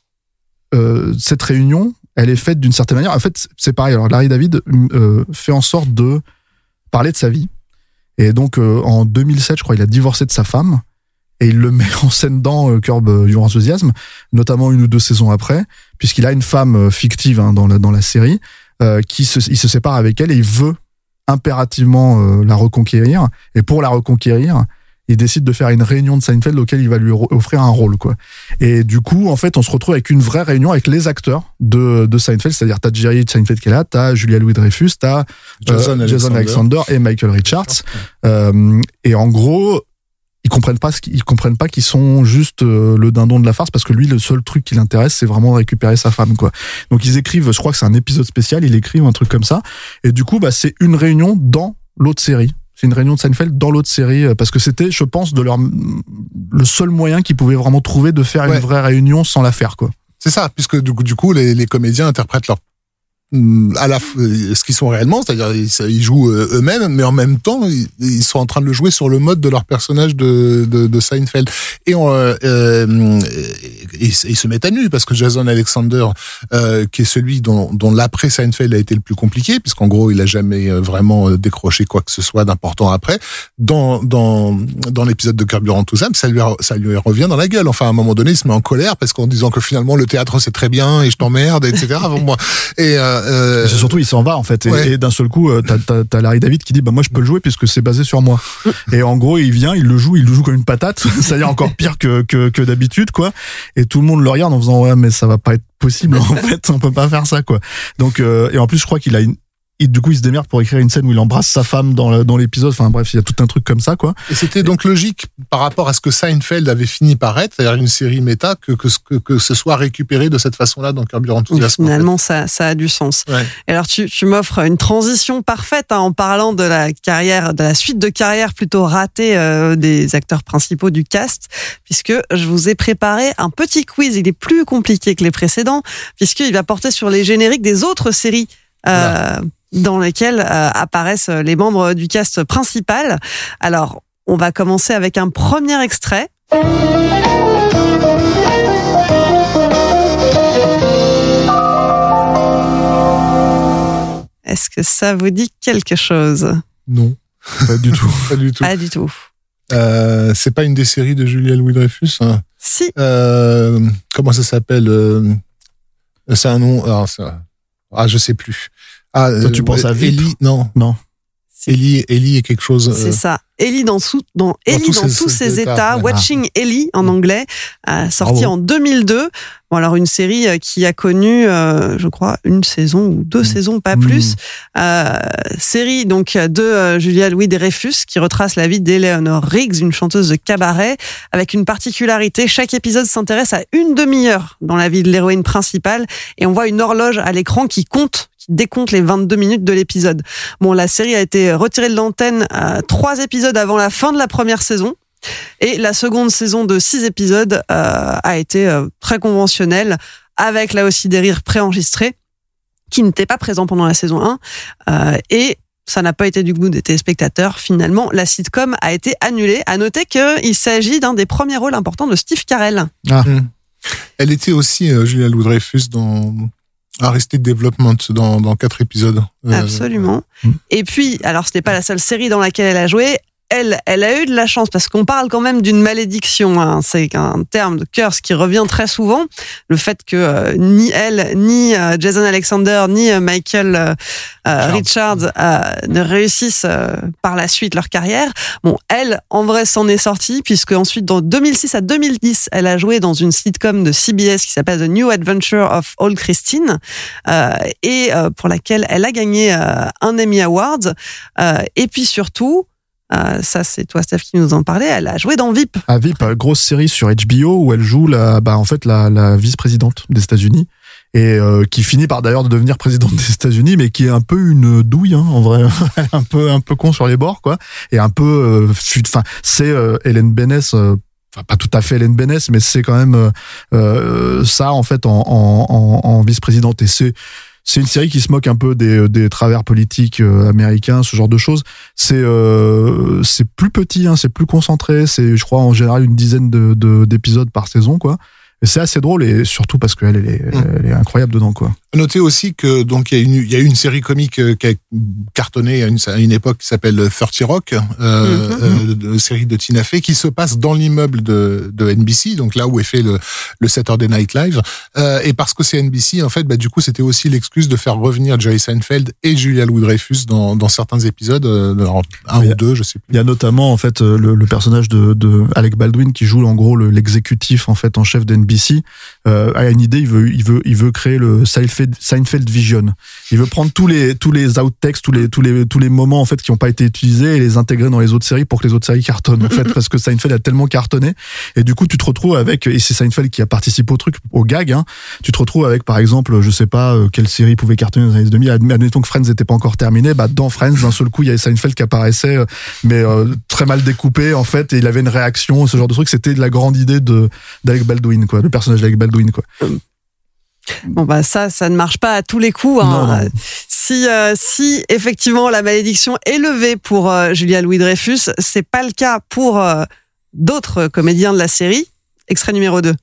euh, cette réunion, elle est faite d'une certaine manière. En fait, c'est pareil. Alors Larry David euh, fait en sorte de parler de sa vie. Et donc, euh, en deux mille sept, je crois, il a divorcé de sa femme. Et il le met en scène dans euh, Curb Your Enthusiasm, notamment une ou deux saisons après, puisqu'il a une femme euh, fictive hein, dans la dans la série, euh, qui se il se sépare avec elle et il veut impérativement euh, la reconquérir. Et pour la reconquérir, il décide de faire une réunion de Seinfeld auquel il va lui offrir un rôle quoi. Et du coup, en fait, on se retrouve avec une vraie réunion avec les acteurs de de Seinfeld, c'est-à-dire t'as Jerry Seinfeld qui est là, t'as Julia Louis-Dreyfus, t'as Jason, euh, Jason Alexander. Alexander et Michael Richards. Euh, et en gros, ils comprennent pas ce qu'ils comprennent pas qu'ils sont juste euh, le dindon de la farce parce que lui le seul truc qui l'intéresse c'est vraiment de récupérer sa femme quoi. Donc ils écrivent, je crois que c'est un épisode spécial, ils écrivent un truc comme ça et du coup bah c'est une réunion dans l'autre série. C'est une réunion de Seinfeld dans l'autre série parce que c'était je pense de leur le seul moyen qu'ils pouvaient vraiment trouver de faire ouais. une vraie réunion sans la faire quoi. C'est ça, puisque du coup, du coup les, les comédiens interprètent leur à la ce qu'ils sont réellement, c'est-à-dire ils, ils jouent eux-mêmes, mais en même temps ils, ils sont en train de le jouer sur le mode de leur personnage de, de, de Seinfeld et on, euh, euh, ils, ils se mettent à nu parce que Jason Alexander, euh, qui est celui dont, dont l'après Seinfeld a été le plus compliqué, puisqu'en gros il a jamais vraiment décroché quoi que ce soit d'important après. Dans dans dans l'épisode de Curb Your Enthusiasm, ça lui ça lui revient dans la gueule. Enfin à un moment donné, il se met en colère parce qu'en disant que finalement le théâtre c'est très bien et je t'emmerde, et cetera. Moi et euh, Euh, c'est surtout il s'en va en fait et, ouais. et d'un seul coup t'as, t'as, t'as Larry David qui dit bah moi je peux le jouer puisque c'est basé sur moi et en gros il vient il le joue il le joue comme une patate c'est-à-dire encore pire que, que, que d'habitude quoi et tout le monde le regarde en faisant ouais mais ça va pas être possible en fait on peut pas faire ça quoi donc euh, et en plus je crois qu'il a une et du coup, il se démerde pour écrire une scène où il embrasse sa femme dans, le, dans l'épisode. Enfin bref, il y a tout un truc comme ça, quoi. Et c'était donc logique par rapport à ce que Seinfeld avait fini par être, c'est-à-dire une série méta, que, que, que, que ce soit récupéré de cette façon-là dans Curb Your Enthusiasm. Oui, finalement, en fait. ça, ça a du sens. Ouais. Et alors, tu, tu m'offres une transition parfaite hein, en parlant de la carrière, de la suite de carrière plutôt ratée euh, des acteurs principaux du cast, puisque je vous ai préparé un petit quiz. Il est plus compliqué que les précédents, puisqu'il va porter sur les génériques des autres séries. Euh, voilà. Dans lesquels euh, apparaissent les membres du cast principal. Alors, on va commencer avec un premier extrait. Est-ce que ça vous dit quelque chose ? Non, pas du tout. Pas du tout. Pas du tout. Euh, c'est pas une des séries de Julia Louis-Dreyfus hein. Si. Euh, comment ça s'appelle euh, C'est un nom... Alors, ça, ah, je sais plus. Ah, Toi, tu euh, penses à Vip ? Ellie, non. Non. Ellie, Ellie est quelque chose. C'est euh... ça. Ellie dans, sous, dans, dans Ellie tous dans ses, tous ses, ses états. états. Ouais. Watching ah. Ellie en anglais, euh, sorti Bravo. en deux mille deux. Bon, alors une série qui a connu, euh, je crois, une saison ou deux mmh. saisons, pas mmh. plus. Euh, série donc de euh, Julia Louis-Dreyfus qui retrace la vie d'Eleanor Riggs, une chanteuse de cabaret, avec une particularité. Chaque épisode s'intéresse à une demi-heure dans la vie de l'héroïne principale et on voit une horloge à l'écran qui compte. décompte les vingt-deux minutes de l'épisode. Bon, la série a été retirée de l'antenne euh, trois épisodes avant la fin de la première saison. Et la seconde saison de six épisodes euh, a été euh, très conventionnelle, avec là aussi des rires préenregistrés, qui n'étaient pas présents pendant la saison un. Euh, et ça n'a pas été du goût des téléspectateurs. Finalement, la sitcom a été annulée. À noter qu'il s'agit d'un des premiers rôles importants de Steve Carell. Ah. Mmh. Elle était aussi, euh, Julia Louis-Dreyfus, dans... Arrested Development dans, dans quatre épisodes. Absolument. Euh... Et puis, alors ce n'est pas la seule série dans laquelle elle a joué. Elle, elle a eu de la chance parce qu'on parle quand même d'une malédiction. Hein. C'est un terme de curse qui revient très souvent. Le fait que euh, ni elle, ni euh, Jason Alexander, ni euh, Michael euh, euh, Richards euh, ne réussissent euh, par la suite leur carrière. Bon, elle, en vrai, s'en est sortie puisque ensuite, dans deux mille six à deux mille dix, elle a joué dans une sitcom de C B S qui s'appelle The New Adventure of Old Christine euh, et euh, pour laquelle elle a gagné euh, un Emmy Award. Euh, et puis surtout, Euh, ça c'est toi Steph qui nous en parlait, elle a joué dans Vip. Ah Vip, grosse série sur H B O où elle joue la, bah en fait la, la vice-présidente des États-Unis et euh, qui finit par d'ailleurs de devenir présidente des États-Unis, mais qui est un peu une douille hein, en vrai, un peu un peu con sur les bords quoi, et un peu, enfin euh, c'est euh, Hélène Bénès. Euh, Enfin, pas tout à fait Hélène Bénès, mais c'est quand même euh, ça en fait en, en, en, en vice-présidente et c'est C'est une série qui se moque un peu des, des travers politiques euh, américains, ce genre de choses. C'est euh, c'est plus petit, hein, c'est plus concentré. C'est, je crois, en général une dizaine de, de d'épisodes par saison, quoi. Et c'est assez drôle et surtout parce qu'elle elle est, mmh. elle est incroyable dedans, quoi. Notez aussi que donc il y a une il y a eu une série comique qui a cartonné à une, à une époque qui s'appelle thirty Rock, euh, mmh. euh, de, série de Tina Fey qui se passe dans l'immeuble de de N B C, donc là où est fait le le Saturday Night Live, euh, et parce que c'est N B C en fait, bah du coup c'était aussi l'excuse de faire revenir Jerry Seinfeld et Julia Louis-Dreyfus dans dans certains épisodes, euh, un ou deux, je sais plus. Il y a notamment en fait le, le personnage de de Alec Baldwin qui joue en gros le, l'exécutif en fait en chef de N B C, euh, a une idée, il veut il veut il veut créer le Seinfeld Seinfeld Vision. Il veut prendre tous les tous les outtakes, tous les tous les tous les moments en fait qui n'ont pas été utilisés et les intégrer dans les autres séries pour que les autres séries cartonnent en fait, parce que Seinfeld a tellement cartonné et du coup tu te retrouves avec, et c'est Seinfeld qui a participé au truc, au gag, hein, tu te retrouves avec par exemple, je sais pas euh, quelle série pouvait cartonner dans les années deux mille, admettons que Friends n'était pas encore terminé, bah dans Friends d'un seul coup il y avait Seinfeld qui apparaissait euh, mais euh, très mal découpé en fait, et il avait une réaction, ce genre de truc. C'était de la grande idée de d'Alec Baldwin quoi, le personnage d'Alec Baldwin quoi. Bon bah ça, ça ne marche pas à tous les coups. Hein. Non, non. Si, euh, si effectivement la malédiction est levée pour euh, Julia Louis-Dreyfus, c'est pas le cas pour euh, d'autres comédiens de la série. Extrait numéro deux.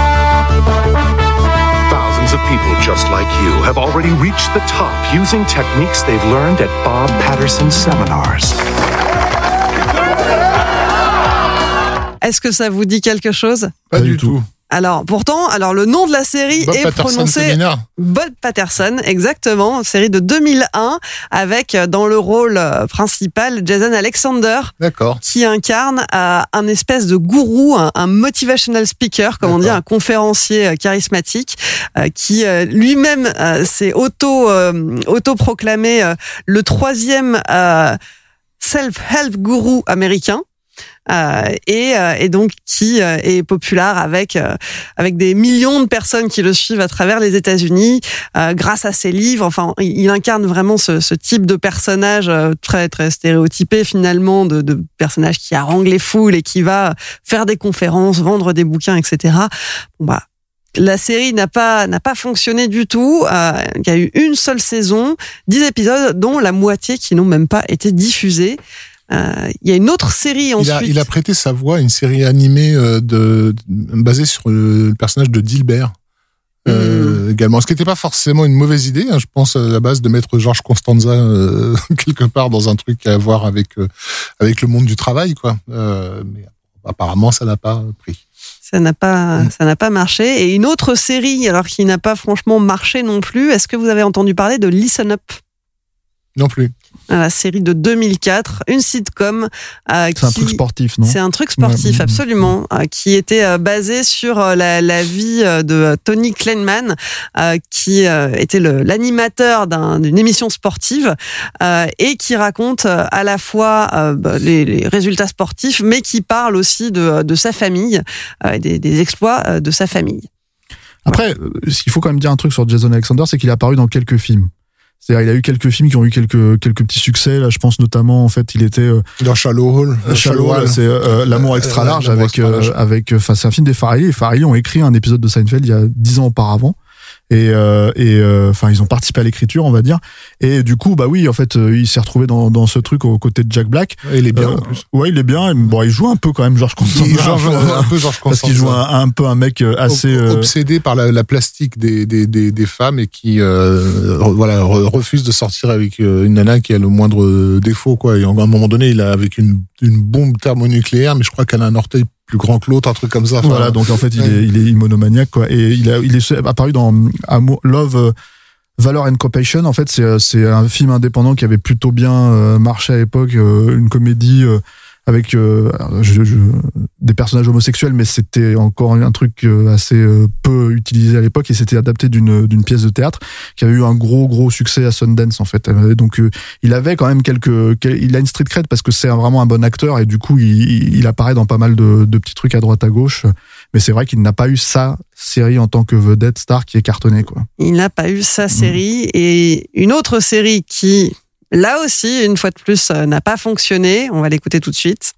Thousands of people just like you have already reached the top using techniques they've learned at Bob Patterson's seminars. Est-ce que ça vous dit quelque chose ? Pas, pas du tout. tout. Alors pourtant, alors le nom de la série Bob est Patterson prononcé Seminar. Bob Patterson, exactement, série de deux mille un avec dans le rôle principal Jason Alexander. D'accord. Qui incarne euh, un espèce de gourou, un, un motivational speaker, comme D'accord. on dit, un conférencier euh, charismatique, euh, qui euh, lui-même euh, s'est auto euh, auto-proclamé euh, le troisième euh, self-help gourou américain. Euh, et, euh, et donc qui euh, est populaire avec euh, avec des millions de personnes qui le suivent à travers les États-Unis euh, grâce à ses livres. Enfin, il, il incarne vraiment ce, ce type de personnage euh, très très stéréotypé finalement, de, de personnage qui harangue les foules et qui va faire des conférences, vendre des bouquins, et cetera. Bon bah. La série n'a pas n'a pas fonctionné du tout. Euh, il y a eu une seule saison, dix épisodes, dont la moitié qui n'ont même pas été diffusés. Euh, il y a une autre série ensuite. Il a, il a prêté sa voix à une série animée euh, de, basée sur le, le personnage de Dilbert. Euh, mmh. Également, ce qui n'était pas forcément une mauvaise idée, hein, je pense à la base de mettre George Costanza euh, quelque part dans un truc à voir avec euh, avec le monde du travail, quoi. Euh, mais apparemment, ça n'a pas pris. Ça n'a pas, mmh. ça n'a pas marché. Et une autre série, alors qui n'a pas franchement marché non plus. Est-ce que vous avez entendu parler de Listen Up ? Non plus. La série de deux mille quatre, une sitcom. Euh, c'est qui... un truc sportif, non ? C'est un truc sportif, ouais. absolument, euh, qui était euh, basé sur euh, la, la vie euh, de Tony Kleinman, euh, qui euh, était le, l'animateur d'un, d'une émission sportive euh, et qui raconte euh, à la fois euh, les, les résultats sportifs, mais qui parle aussi de, de sa famille, euh, des, des exploits euh, de sa famille. Après, ouais. ce qu'il faut quand même dire un truc sur Jason Alexander, c'est qu'il est apparu dans quelques films. C'est-à-dire, il a eu quelques films qui ont eu quelques quelques petits succès. Là, je pense notamment, en fait, il était euh, dans Shallow Hall. Euh, Shallow Hall, c'est euh, l'amour extra large euh, avec extra large. Euh, avec. Enfin, c'est un film des Farrelly. Les Farrelly ont écrit un épisode de Seinfeld il y a dix ans auparavant. Et euh, et enfin euh, ils ont participé à l'écriture, on va dire. Et du coup, bah oui, en fait, euh, il s'est retrouvé dans dans ce truc aux côtés de Jack Black. Et il est bien. Euh, en plus. Ouais, il est bien. Bon, il joue un peu quand même George Costanza. Il joue un, un peu George Costanza. Parce qu'il joue un, un peu un mec assez euh... obsédé par la, la plastique des des des des femmes et qui euh, voilà refuse de sortir avec une nana qui a le moindre défaut, quoi. Et à un moment donné, il a avec une une bombe thermonucléaire, mais je crois qu'elle a un orteil plus grand que l'autre, un truc comme ça. Enfin, voilà, donc en fait, il est, il est monomaniaque, quoi. Et il a, il est apparu dans Amour, Love, euh, Valor and Compassion. En fait, c'est, c'est un film indépendant qui avait plutôt bien euh, marché à l'époque, euh, une comédie euh, avec euh, je, je, des personnages homosexuels, mais c'était encore un truc euh, assez euh, peu utilisé à l'époque, et c'était adapté d'une d'une pièce de théâtre qui avait eu un gros gros succès à Sundance, en fait. Et donc euh, il avait quand même quelques, quelques il a une street cred parce que c'est un, vraiment un bon acteur, et du coup il, il apparaît dans pas mal de, de petits trucs à droite à gauche. Mais c'est vrai qu'il n'a pas eu sa série en tant que vedette star qui est cartonnée, quoi. Il n'a pas eu sa série. Mmh. Et une autre série qui, là aussi, une fois de plus, n'a pas fonctionné. On va l'écouter tout de suite.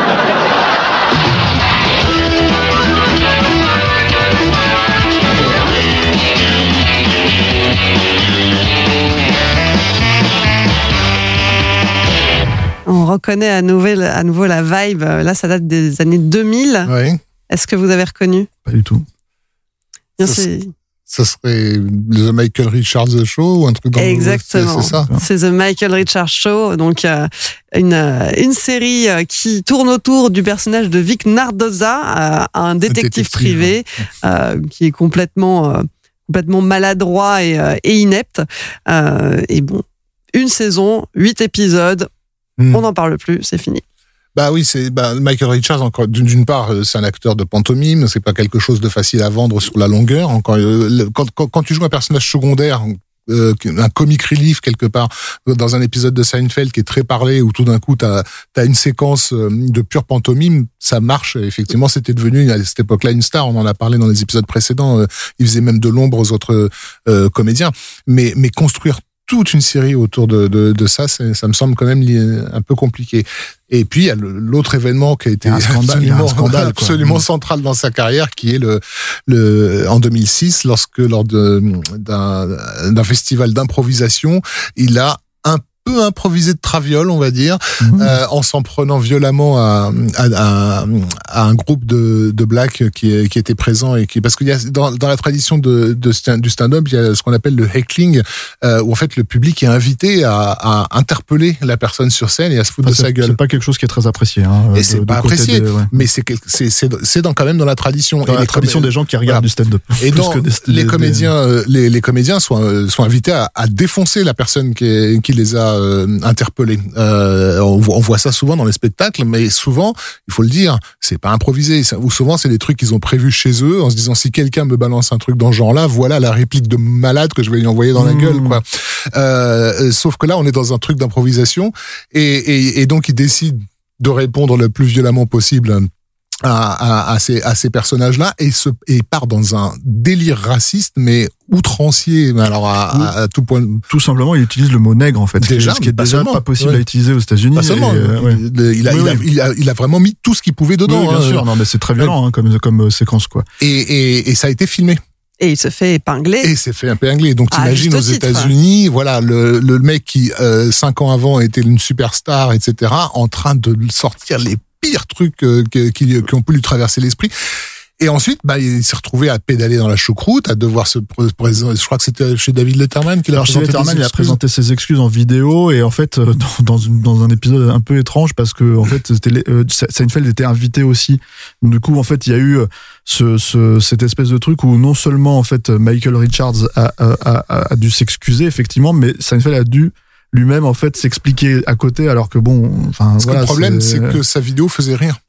On reconnaît à nouveau, à nouveau la vibe. Là, ça date des années deux mille. Oui. Est-ce que vous avez reconnu ? Pas du tout. Bien, ça, c'est... ça serait The Michael Richards Show ou un truc dans Exactement. le... C'est, c'est ça. C'est The Michael Richards Show, donc euh, une euh, une série euh, qui tourne autour du personnage de Vic Nardoza, euh, un détective, détective privé euh, qui est complètement euh, complètement maladroit et, euh, et inepte. Euh, et bon, une saison, huit épisodes, hmm. on n'en parle plus, c'est fini. Bah oui, c'est bah, Michael Richards. Encore d'une part, c'est un acteur de pantomime. C'est pas quelque chose de facile à vendre sur la longueur. Encore quand quand, quand tu joues un personnage secondaire, euh, un comic relief quelque part dans un épisode de Seinfeld qui est très parlé, où tout d'un coup t'as t'as une séquence de pure pantomime, ça marche. Effectivement, c'était devenu à cette époque-là une star. On en a parlé dans les épisodes précédents. Il faisait même de l'ombre aux autres euh, comédiens. Mais mais construire toute une série autour de, de, de ça, c'est, ça me semble quand même un peu compliqué. Et puis, il y a le, l'autre événement qui a été un scandale, absolument, un scandale, absolument central dans sa carrière, qui est le, le, en deux mille six, lorsque, lors de, d'un, d'un festival d'improvisation, il a peu improvisé de traviole, on va dire, mmh. euh, en s'en prenant violemment à, à, à, à un groupe de, de blacks qui, qui était présent et qui, parce qu'il y a dans, dans la tradition de, de stand, du stand-up, il y a ce qu'on appelle le heckling, euh, où en fait le public est invité à, à interpeller la personne sur scène et à se foutre enfin, de sa gueule. C'est pas quelque chose qui est très apprécié. Hein, et de, c'est de pas apprécié, de, ouais. mais c'est c'est c'est c'est dans quand même dans la tradition. Dans et la les tradition com- des gens qui regardent voilà. du stand-up. Et donc des, les des, comédiens, des... les, les comédiens sont sont invités à, à défoncer la personne qui, est, qui les a euh, interpellés. Euh, on, on voit ça souvent dans les spectacles, mais souvent, il faut le dire, c'est pas improvisé. Ou souvent, c'est des trucs qu'ils ont prévus chez eux, en se disant si quelqu'un me balance un truc dans ce genre-là, voilà la réplique de malade que je vais lui envoyer dans mmh. la gueule, quoi. Euh, sauf que là, on est dans un truc d'improvisation, et, et, et donc ils décident de répondre le plus violemment possible à, à, à ces, à ces personnages-là, et se, et part dans un délire raciste, mais outrancier, mais alors à, oui. à, à tout point. Tout simplement, il utilise le mot nègre, en fait. Déjà, ce qui est pas déjà seulement. pas possible ouais. à utiliser aux États-Unis. Pas seulement. Et, euh, ouais. il, a, oui, il, oui. a, il, a, il a vraiment mis tout ce qu'il pouvait dedans. Oui, bien hein. sûr, non, mais c'est très violent, ouais. hein, comme, comme séquence, quoi. Et, et, et ça a été filmé. Et il se fait épingler. Et il s'est fait épingler. Donc ah, t'imagines aux titre. États-Unis, voilà, le, le mec qui euh, cinq ans avant était une superstar, et cetera, en train de sortir les pires trucs euh, qui, qui, qui ont pu lui traverser l'esprit. Et ensuite, bah, il s'est retrouvé à pédaler dans la choucroute, à devoir se présenter. Je crois que c'était chez David Letterman qu'il a présenté. Chez Letterman, il a présenté ses excuses en vidéo, et en fait, dans, dans, une, dans un épisode un peu étrange, parce que en fait, c'était, euh, Seinfeld était invité aussi. Du coup, en fait, il y a eu ce, ce, cette espèce de truc où non seulement en fait Michael Richards a, a, a, a dû s'excuser effectivement, mais Seinfeld a dû lui-même en fait s'expliquer à côté, alors que bon, enfin. Parce voilà, que le problème, c'est... c'est que sa vidéo faisait rire.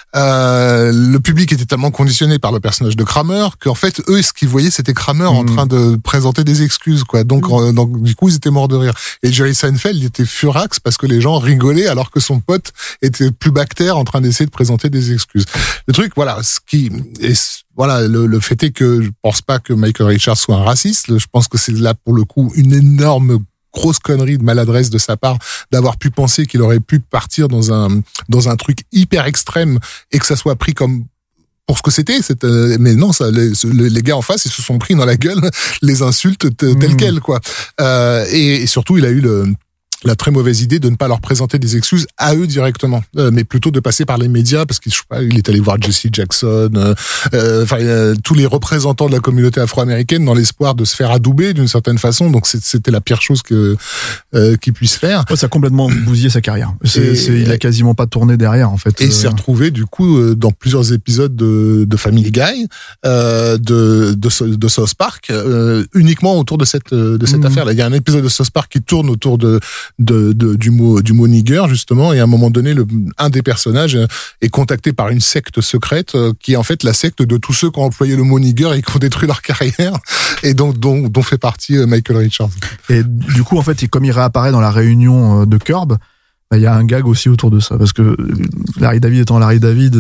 Euh, le public était tellement conditionné par le personnage de Kramer qu'en fait eux ce qu'ils voyaient c'était Kramer mmh. en train de présenter des excuses, quoi. Donc, mmh. euh, donc du coup ils étaient morts de rire. Et Jerry Seinfeld il était furax parce que les gens rigolaient alors que son pote était plus bactère en train d'essayer de présenter des excuses. Le truc, voilà, ce qui est, voilà, le, le fait est que je pense pas que Michael Richards soit un raciste. Je pense que c'est là pour le coup une énorme grosse connerie de maladresse de sa part d'avoir pu penser qu'il aurait pu partir dans un dans un truc hyper extrême et que ça soit pris comme pour ce que c'était. c'était mais non, ça, les, les gars en face ils se sont pris dans la gueule les insultes t- telles mmh. quelles, quoi. Euh, et, et surtout il a eu le la très mauvaise idée de ne pas leur présenter des excuses à eux directement, euh, mais plutôt de passer par les médias, parce qu'il il est allé voir Jesse Jackson, euh, euh, enfin euh, tous les représentants de la communauté afro-américaine dans l'espoir de se faire adouber d'une certaine façon. Donc c'était la pire chose que euh, qu'il puisse faire. Ouais, ça a complètement bousillé sa carrière. C'est, et, c'est, il a quasiment pas tourné derrière en fait. Et il s'est retrouvé du coup euh, dans plusieurs épisodes de, de Family Guy, euh, de, de de South Park, euh, uniquement autour de cette de cette mmh. affaire-là. Il y a un épisode de South Park qui tourne autour de De, de, du mot du mot nigger justement, et à un moment donné le, un des personnages est contacté par une secte secrète euh, qui est en fait la secte de tous ceux qui ont employé le mot nigger et qui ont détruit leur carrière, et donc dont, dont fait partie euh, Michael Richards. Et du coup en fait comme il réapparaît dans la réunion de Curb, il y a un gag aussi autour de ça, parce que Larry David étant Larry David,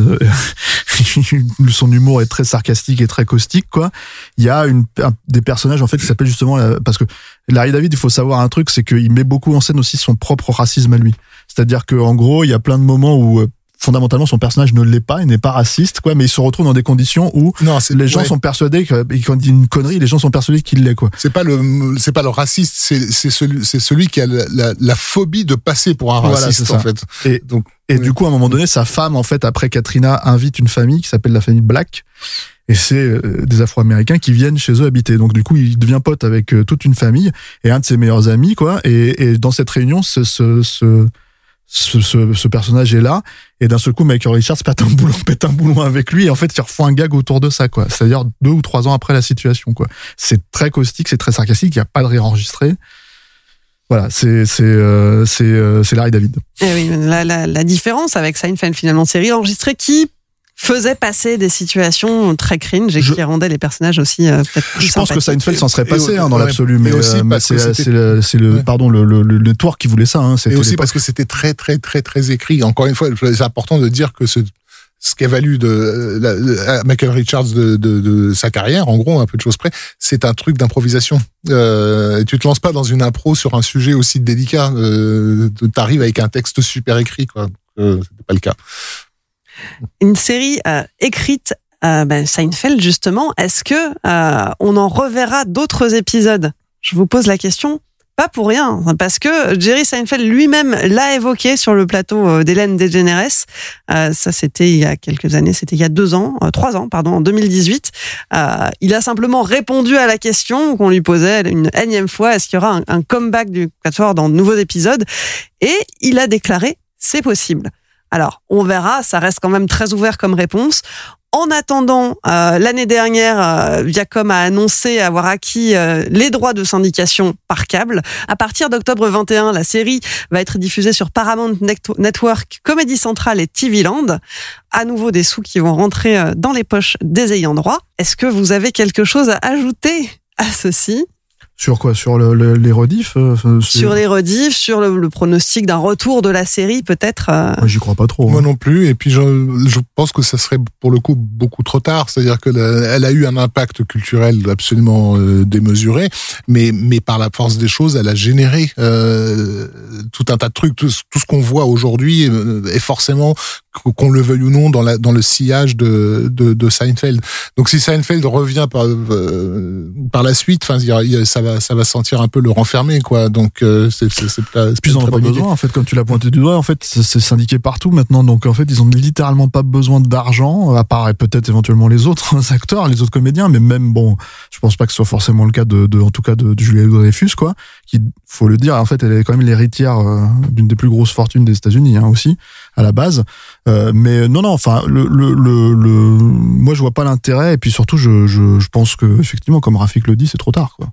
son humour est très sarcastique et très caustique, quoi. Il y a une, un, des personnages en fait qui s'appellent justement, parce que Larry David, il faut savoir un truc, c'est qu'il met beaucoup en scène aussi son propre racisme à lui. C'est-à-dire que en gros, il y a plein de moments où fondamentalement son personnage ne l'est pas, il n'est pas raciste, quoi, mais il se retrouve dans des conditions où non, les gens ouais. sont persuadés que, et quand il dit une connerie, les gens sont persuadés qu'il l'est, quoi. C'est pas le, c'est pas le raciste, c'est, c'est celui, c'est celui qui a la, la, la phobie de passer pour un raciste, voilà, en fait. Et, donc, et ouais. du coup, à un moment donné, sa femme, en fait, après Katrina, invite une famille qui s'appelle la famille Black. Et c'est euh, des Afro-Américains qui viennent chez eux habiter. Donc du coup, il devient pote avec euh, toute une famille et un de ses meilleurs amis, quoi. Et, et dans cette réunion, ce, ce, ce, ce, ce, ce personnage est là. Et d'un seul coup, Michael Richards pète un boulon, pète un boulon avec lui. Et en fait, il refait un gag autour de ça, quoi. C'est-à-dire deux ou trois ans après la situation, quoi. C'est très caustique, c'est très sarcastique. Il n'y a pas de rire enregistré. Voilà, c'est c'est euh, c'est euh, c'est Larry David. Et oui, la, la, la différence avec Seinfeld, finalement, série enregistrée qui faisait passer des situations très cringe et je... qui rendaient les personnages aussi euh, peut-être plus Je pense sympathiques. que Seinfeld s'en serait passé, hein, dans ouais, l'absolu, mais, aussi euh, mais c'est, c'est, c'est le, c'est le ouais. pardon le le le network qui voulait ça. Hein, et aussi parce que c'était très très très très écrit. Encore une fois, c'est important de dire que ce ce qui a valu de la, la, Michael Richards de, de, de sa carrière, en gros, un peu de choses près, c'est un truc d'improvisation. Euh, tu te lances pas dans une impro sur un sujet aussi délicat. Euh, t'arrives avec un texte super écrit, quoi. Euh, c'était pas le cas. Une série euh, écrite, euh, ben Seinfeld justement. Est-ce que euh, on en reverra d'autres épisodes ? Je vous pose la question. Pas pour rien, parce que Jerry Seinfeld lui-même l'a évoqué sur le plateau d'Hélène DeGeneres. Euh, ça, c'était il y a quelques années, c'était il y a deux ans, euh, trois ans, pardon, en deux mille dix-huit. Euh, il a simplement répondu à la question qu'on lui posait une énième fois, est-ce qu'il y aura un, un comeback du Quatuor dans de nouveaux épisodes? Et il a déclaré, c'est possible. Alors, on verra, ça reste quand même très ouvert comme réponse. En attendant, euh, l'année dernière, euh, Viacom a annoncé avoir acquis euh, les droits de syndication par câble. À partir d'octobre vingt et un, la série va être diffusée sur Paramount Network, Comedy Central et T V Land. À nouveau, des sous qui vont rentrer euh, dans les poches des ayants droit. Est-ce que vous avez quelque chose à ajouter à ceci ? Sur quoi? Sur le, le, les rediffs euh, Sur les rediffs, sur le, le pronostic d'un retour de la série, peut-être euh... Moi, j'y crois pas trop. Moi hein. non plus. Et puis, je, je pense que ça serait pour le coup beaucoup trop tard. C'est-à-dire que la, elle a eu un impact culturel absolument euh, démesuré, mais mais par la force des choses, elle a généré euh, tout un tas de trucs. Tout, tout ce qu'on voit aujourd'hui est forcément, qu'on le veuille ou non, dans la dans le sillage de de, de Seinfeld. Donc, si Seinfeld revient par euh, par la suite, enfin, ça va ça va sentir un peu le renfermer, quoi. Donc euh, c'est c'est c'est pas, c'est Puis ils en ont pas besoin, en fait, comme tu l'as pointé du doigt, en fait c'est syndiqué partout maintenant, donc en fait ils ont littéralement pas besoin d'argent, à part peut-être éventuellement les autres acteurs, les autres comédiens, mais même bon, je pense pas que ce soit forcément le cas de, de en tout cas de, de Julia Dreyfus, quoi, qui, faut le dire, en fait elle est quand même l'héritière euh, d'une des plus grosses fortunes des États-Unis, hein, aussi à la base. Euh, mais non non, enfin le le le, le moi je vois pas l'intérêt, et puis surtout je je je pense que effectivement, comme Rafik le dit, c'est trop tard, quoi.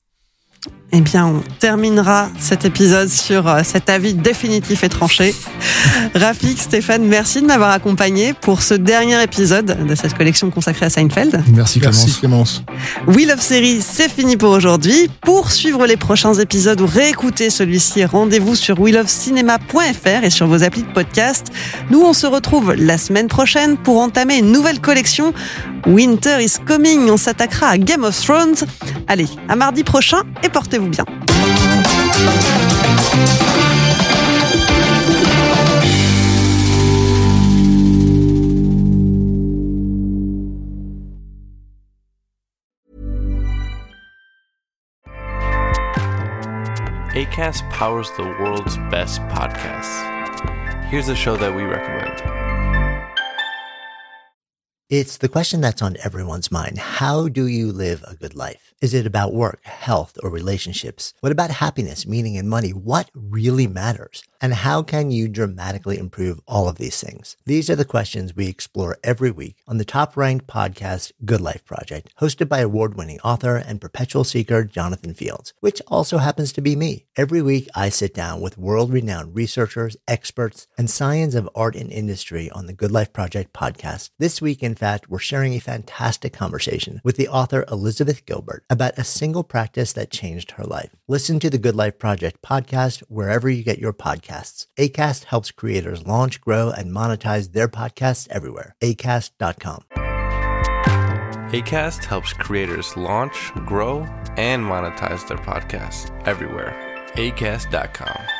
Eh bien, on terminera cet épisode sur cet avis définitif et tranché. Rafik, Stéphane, merci de m'avoir accompagné pour ce dernier épisode de cette collection consacrée à Seinfeld. Merci Clémence. Merci Clémence. We Love Series, c'est fini pour aujourd'hui. Pour suivre les prochains épisodes ou réécouter celui-ci, rendez-vous sur we love cinema point f r et sur vos applis de podcast. Nous, on se retrouve la semaine prochaine pour entamer une nouvelle collection. Winter is coming, on s'attaquera à Game of Thrones. Allez, à mardi prochain et portez-vous bien. Acast powers the world's best podcasts. Here's a show that we recommend. It's the question that's on everyone's mind. How do you live a good life? Is it about work, health, or relationships? What about happiness, meaning, and money? What really matters? And how can you dramatically improve all of these things? These are the questions we explore every week on the top-ranked podcast, Good Life Project, hosted by award-winning author and perpetual seeker Jonathan Fields, which also happens to be me. Every week, I sit down with world-renowned researchers, experts, and science of art and industry on the Good Life Project podcast. This week, in fact, we're sharing a fantastic conversation with the author Elizabeth Gilbert about a single practice that changed her life. Listen to the Good Life Project podcast wherever you get your podcasts. Acast helps creators launch, grow, and monetize their podcasts everywhere. acast dot com. Acast helps creators launch, grow, and monetize their podcasts everywhere. acast dot com.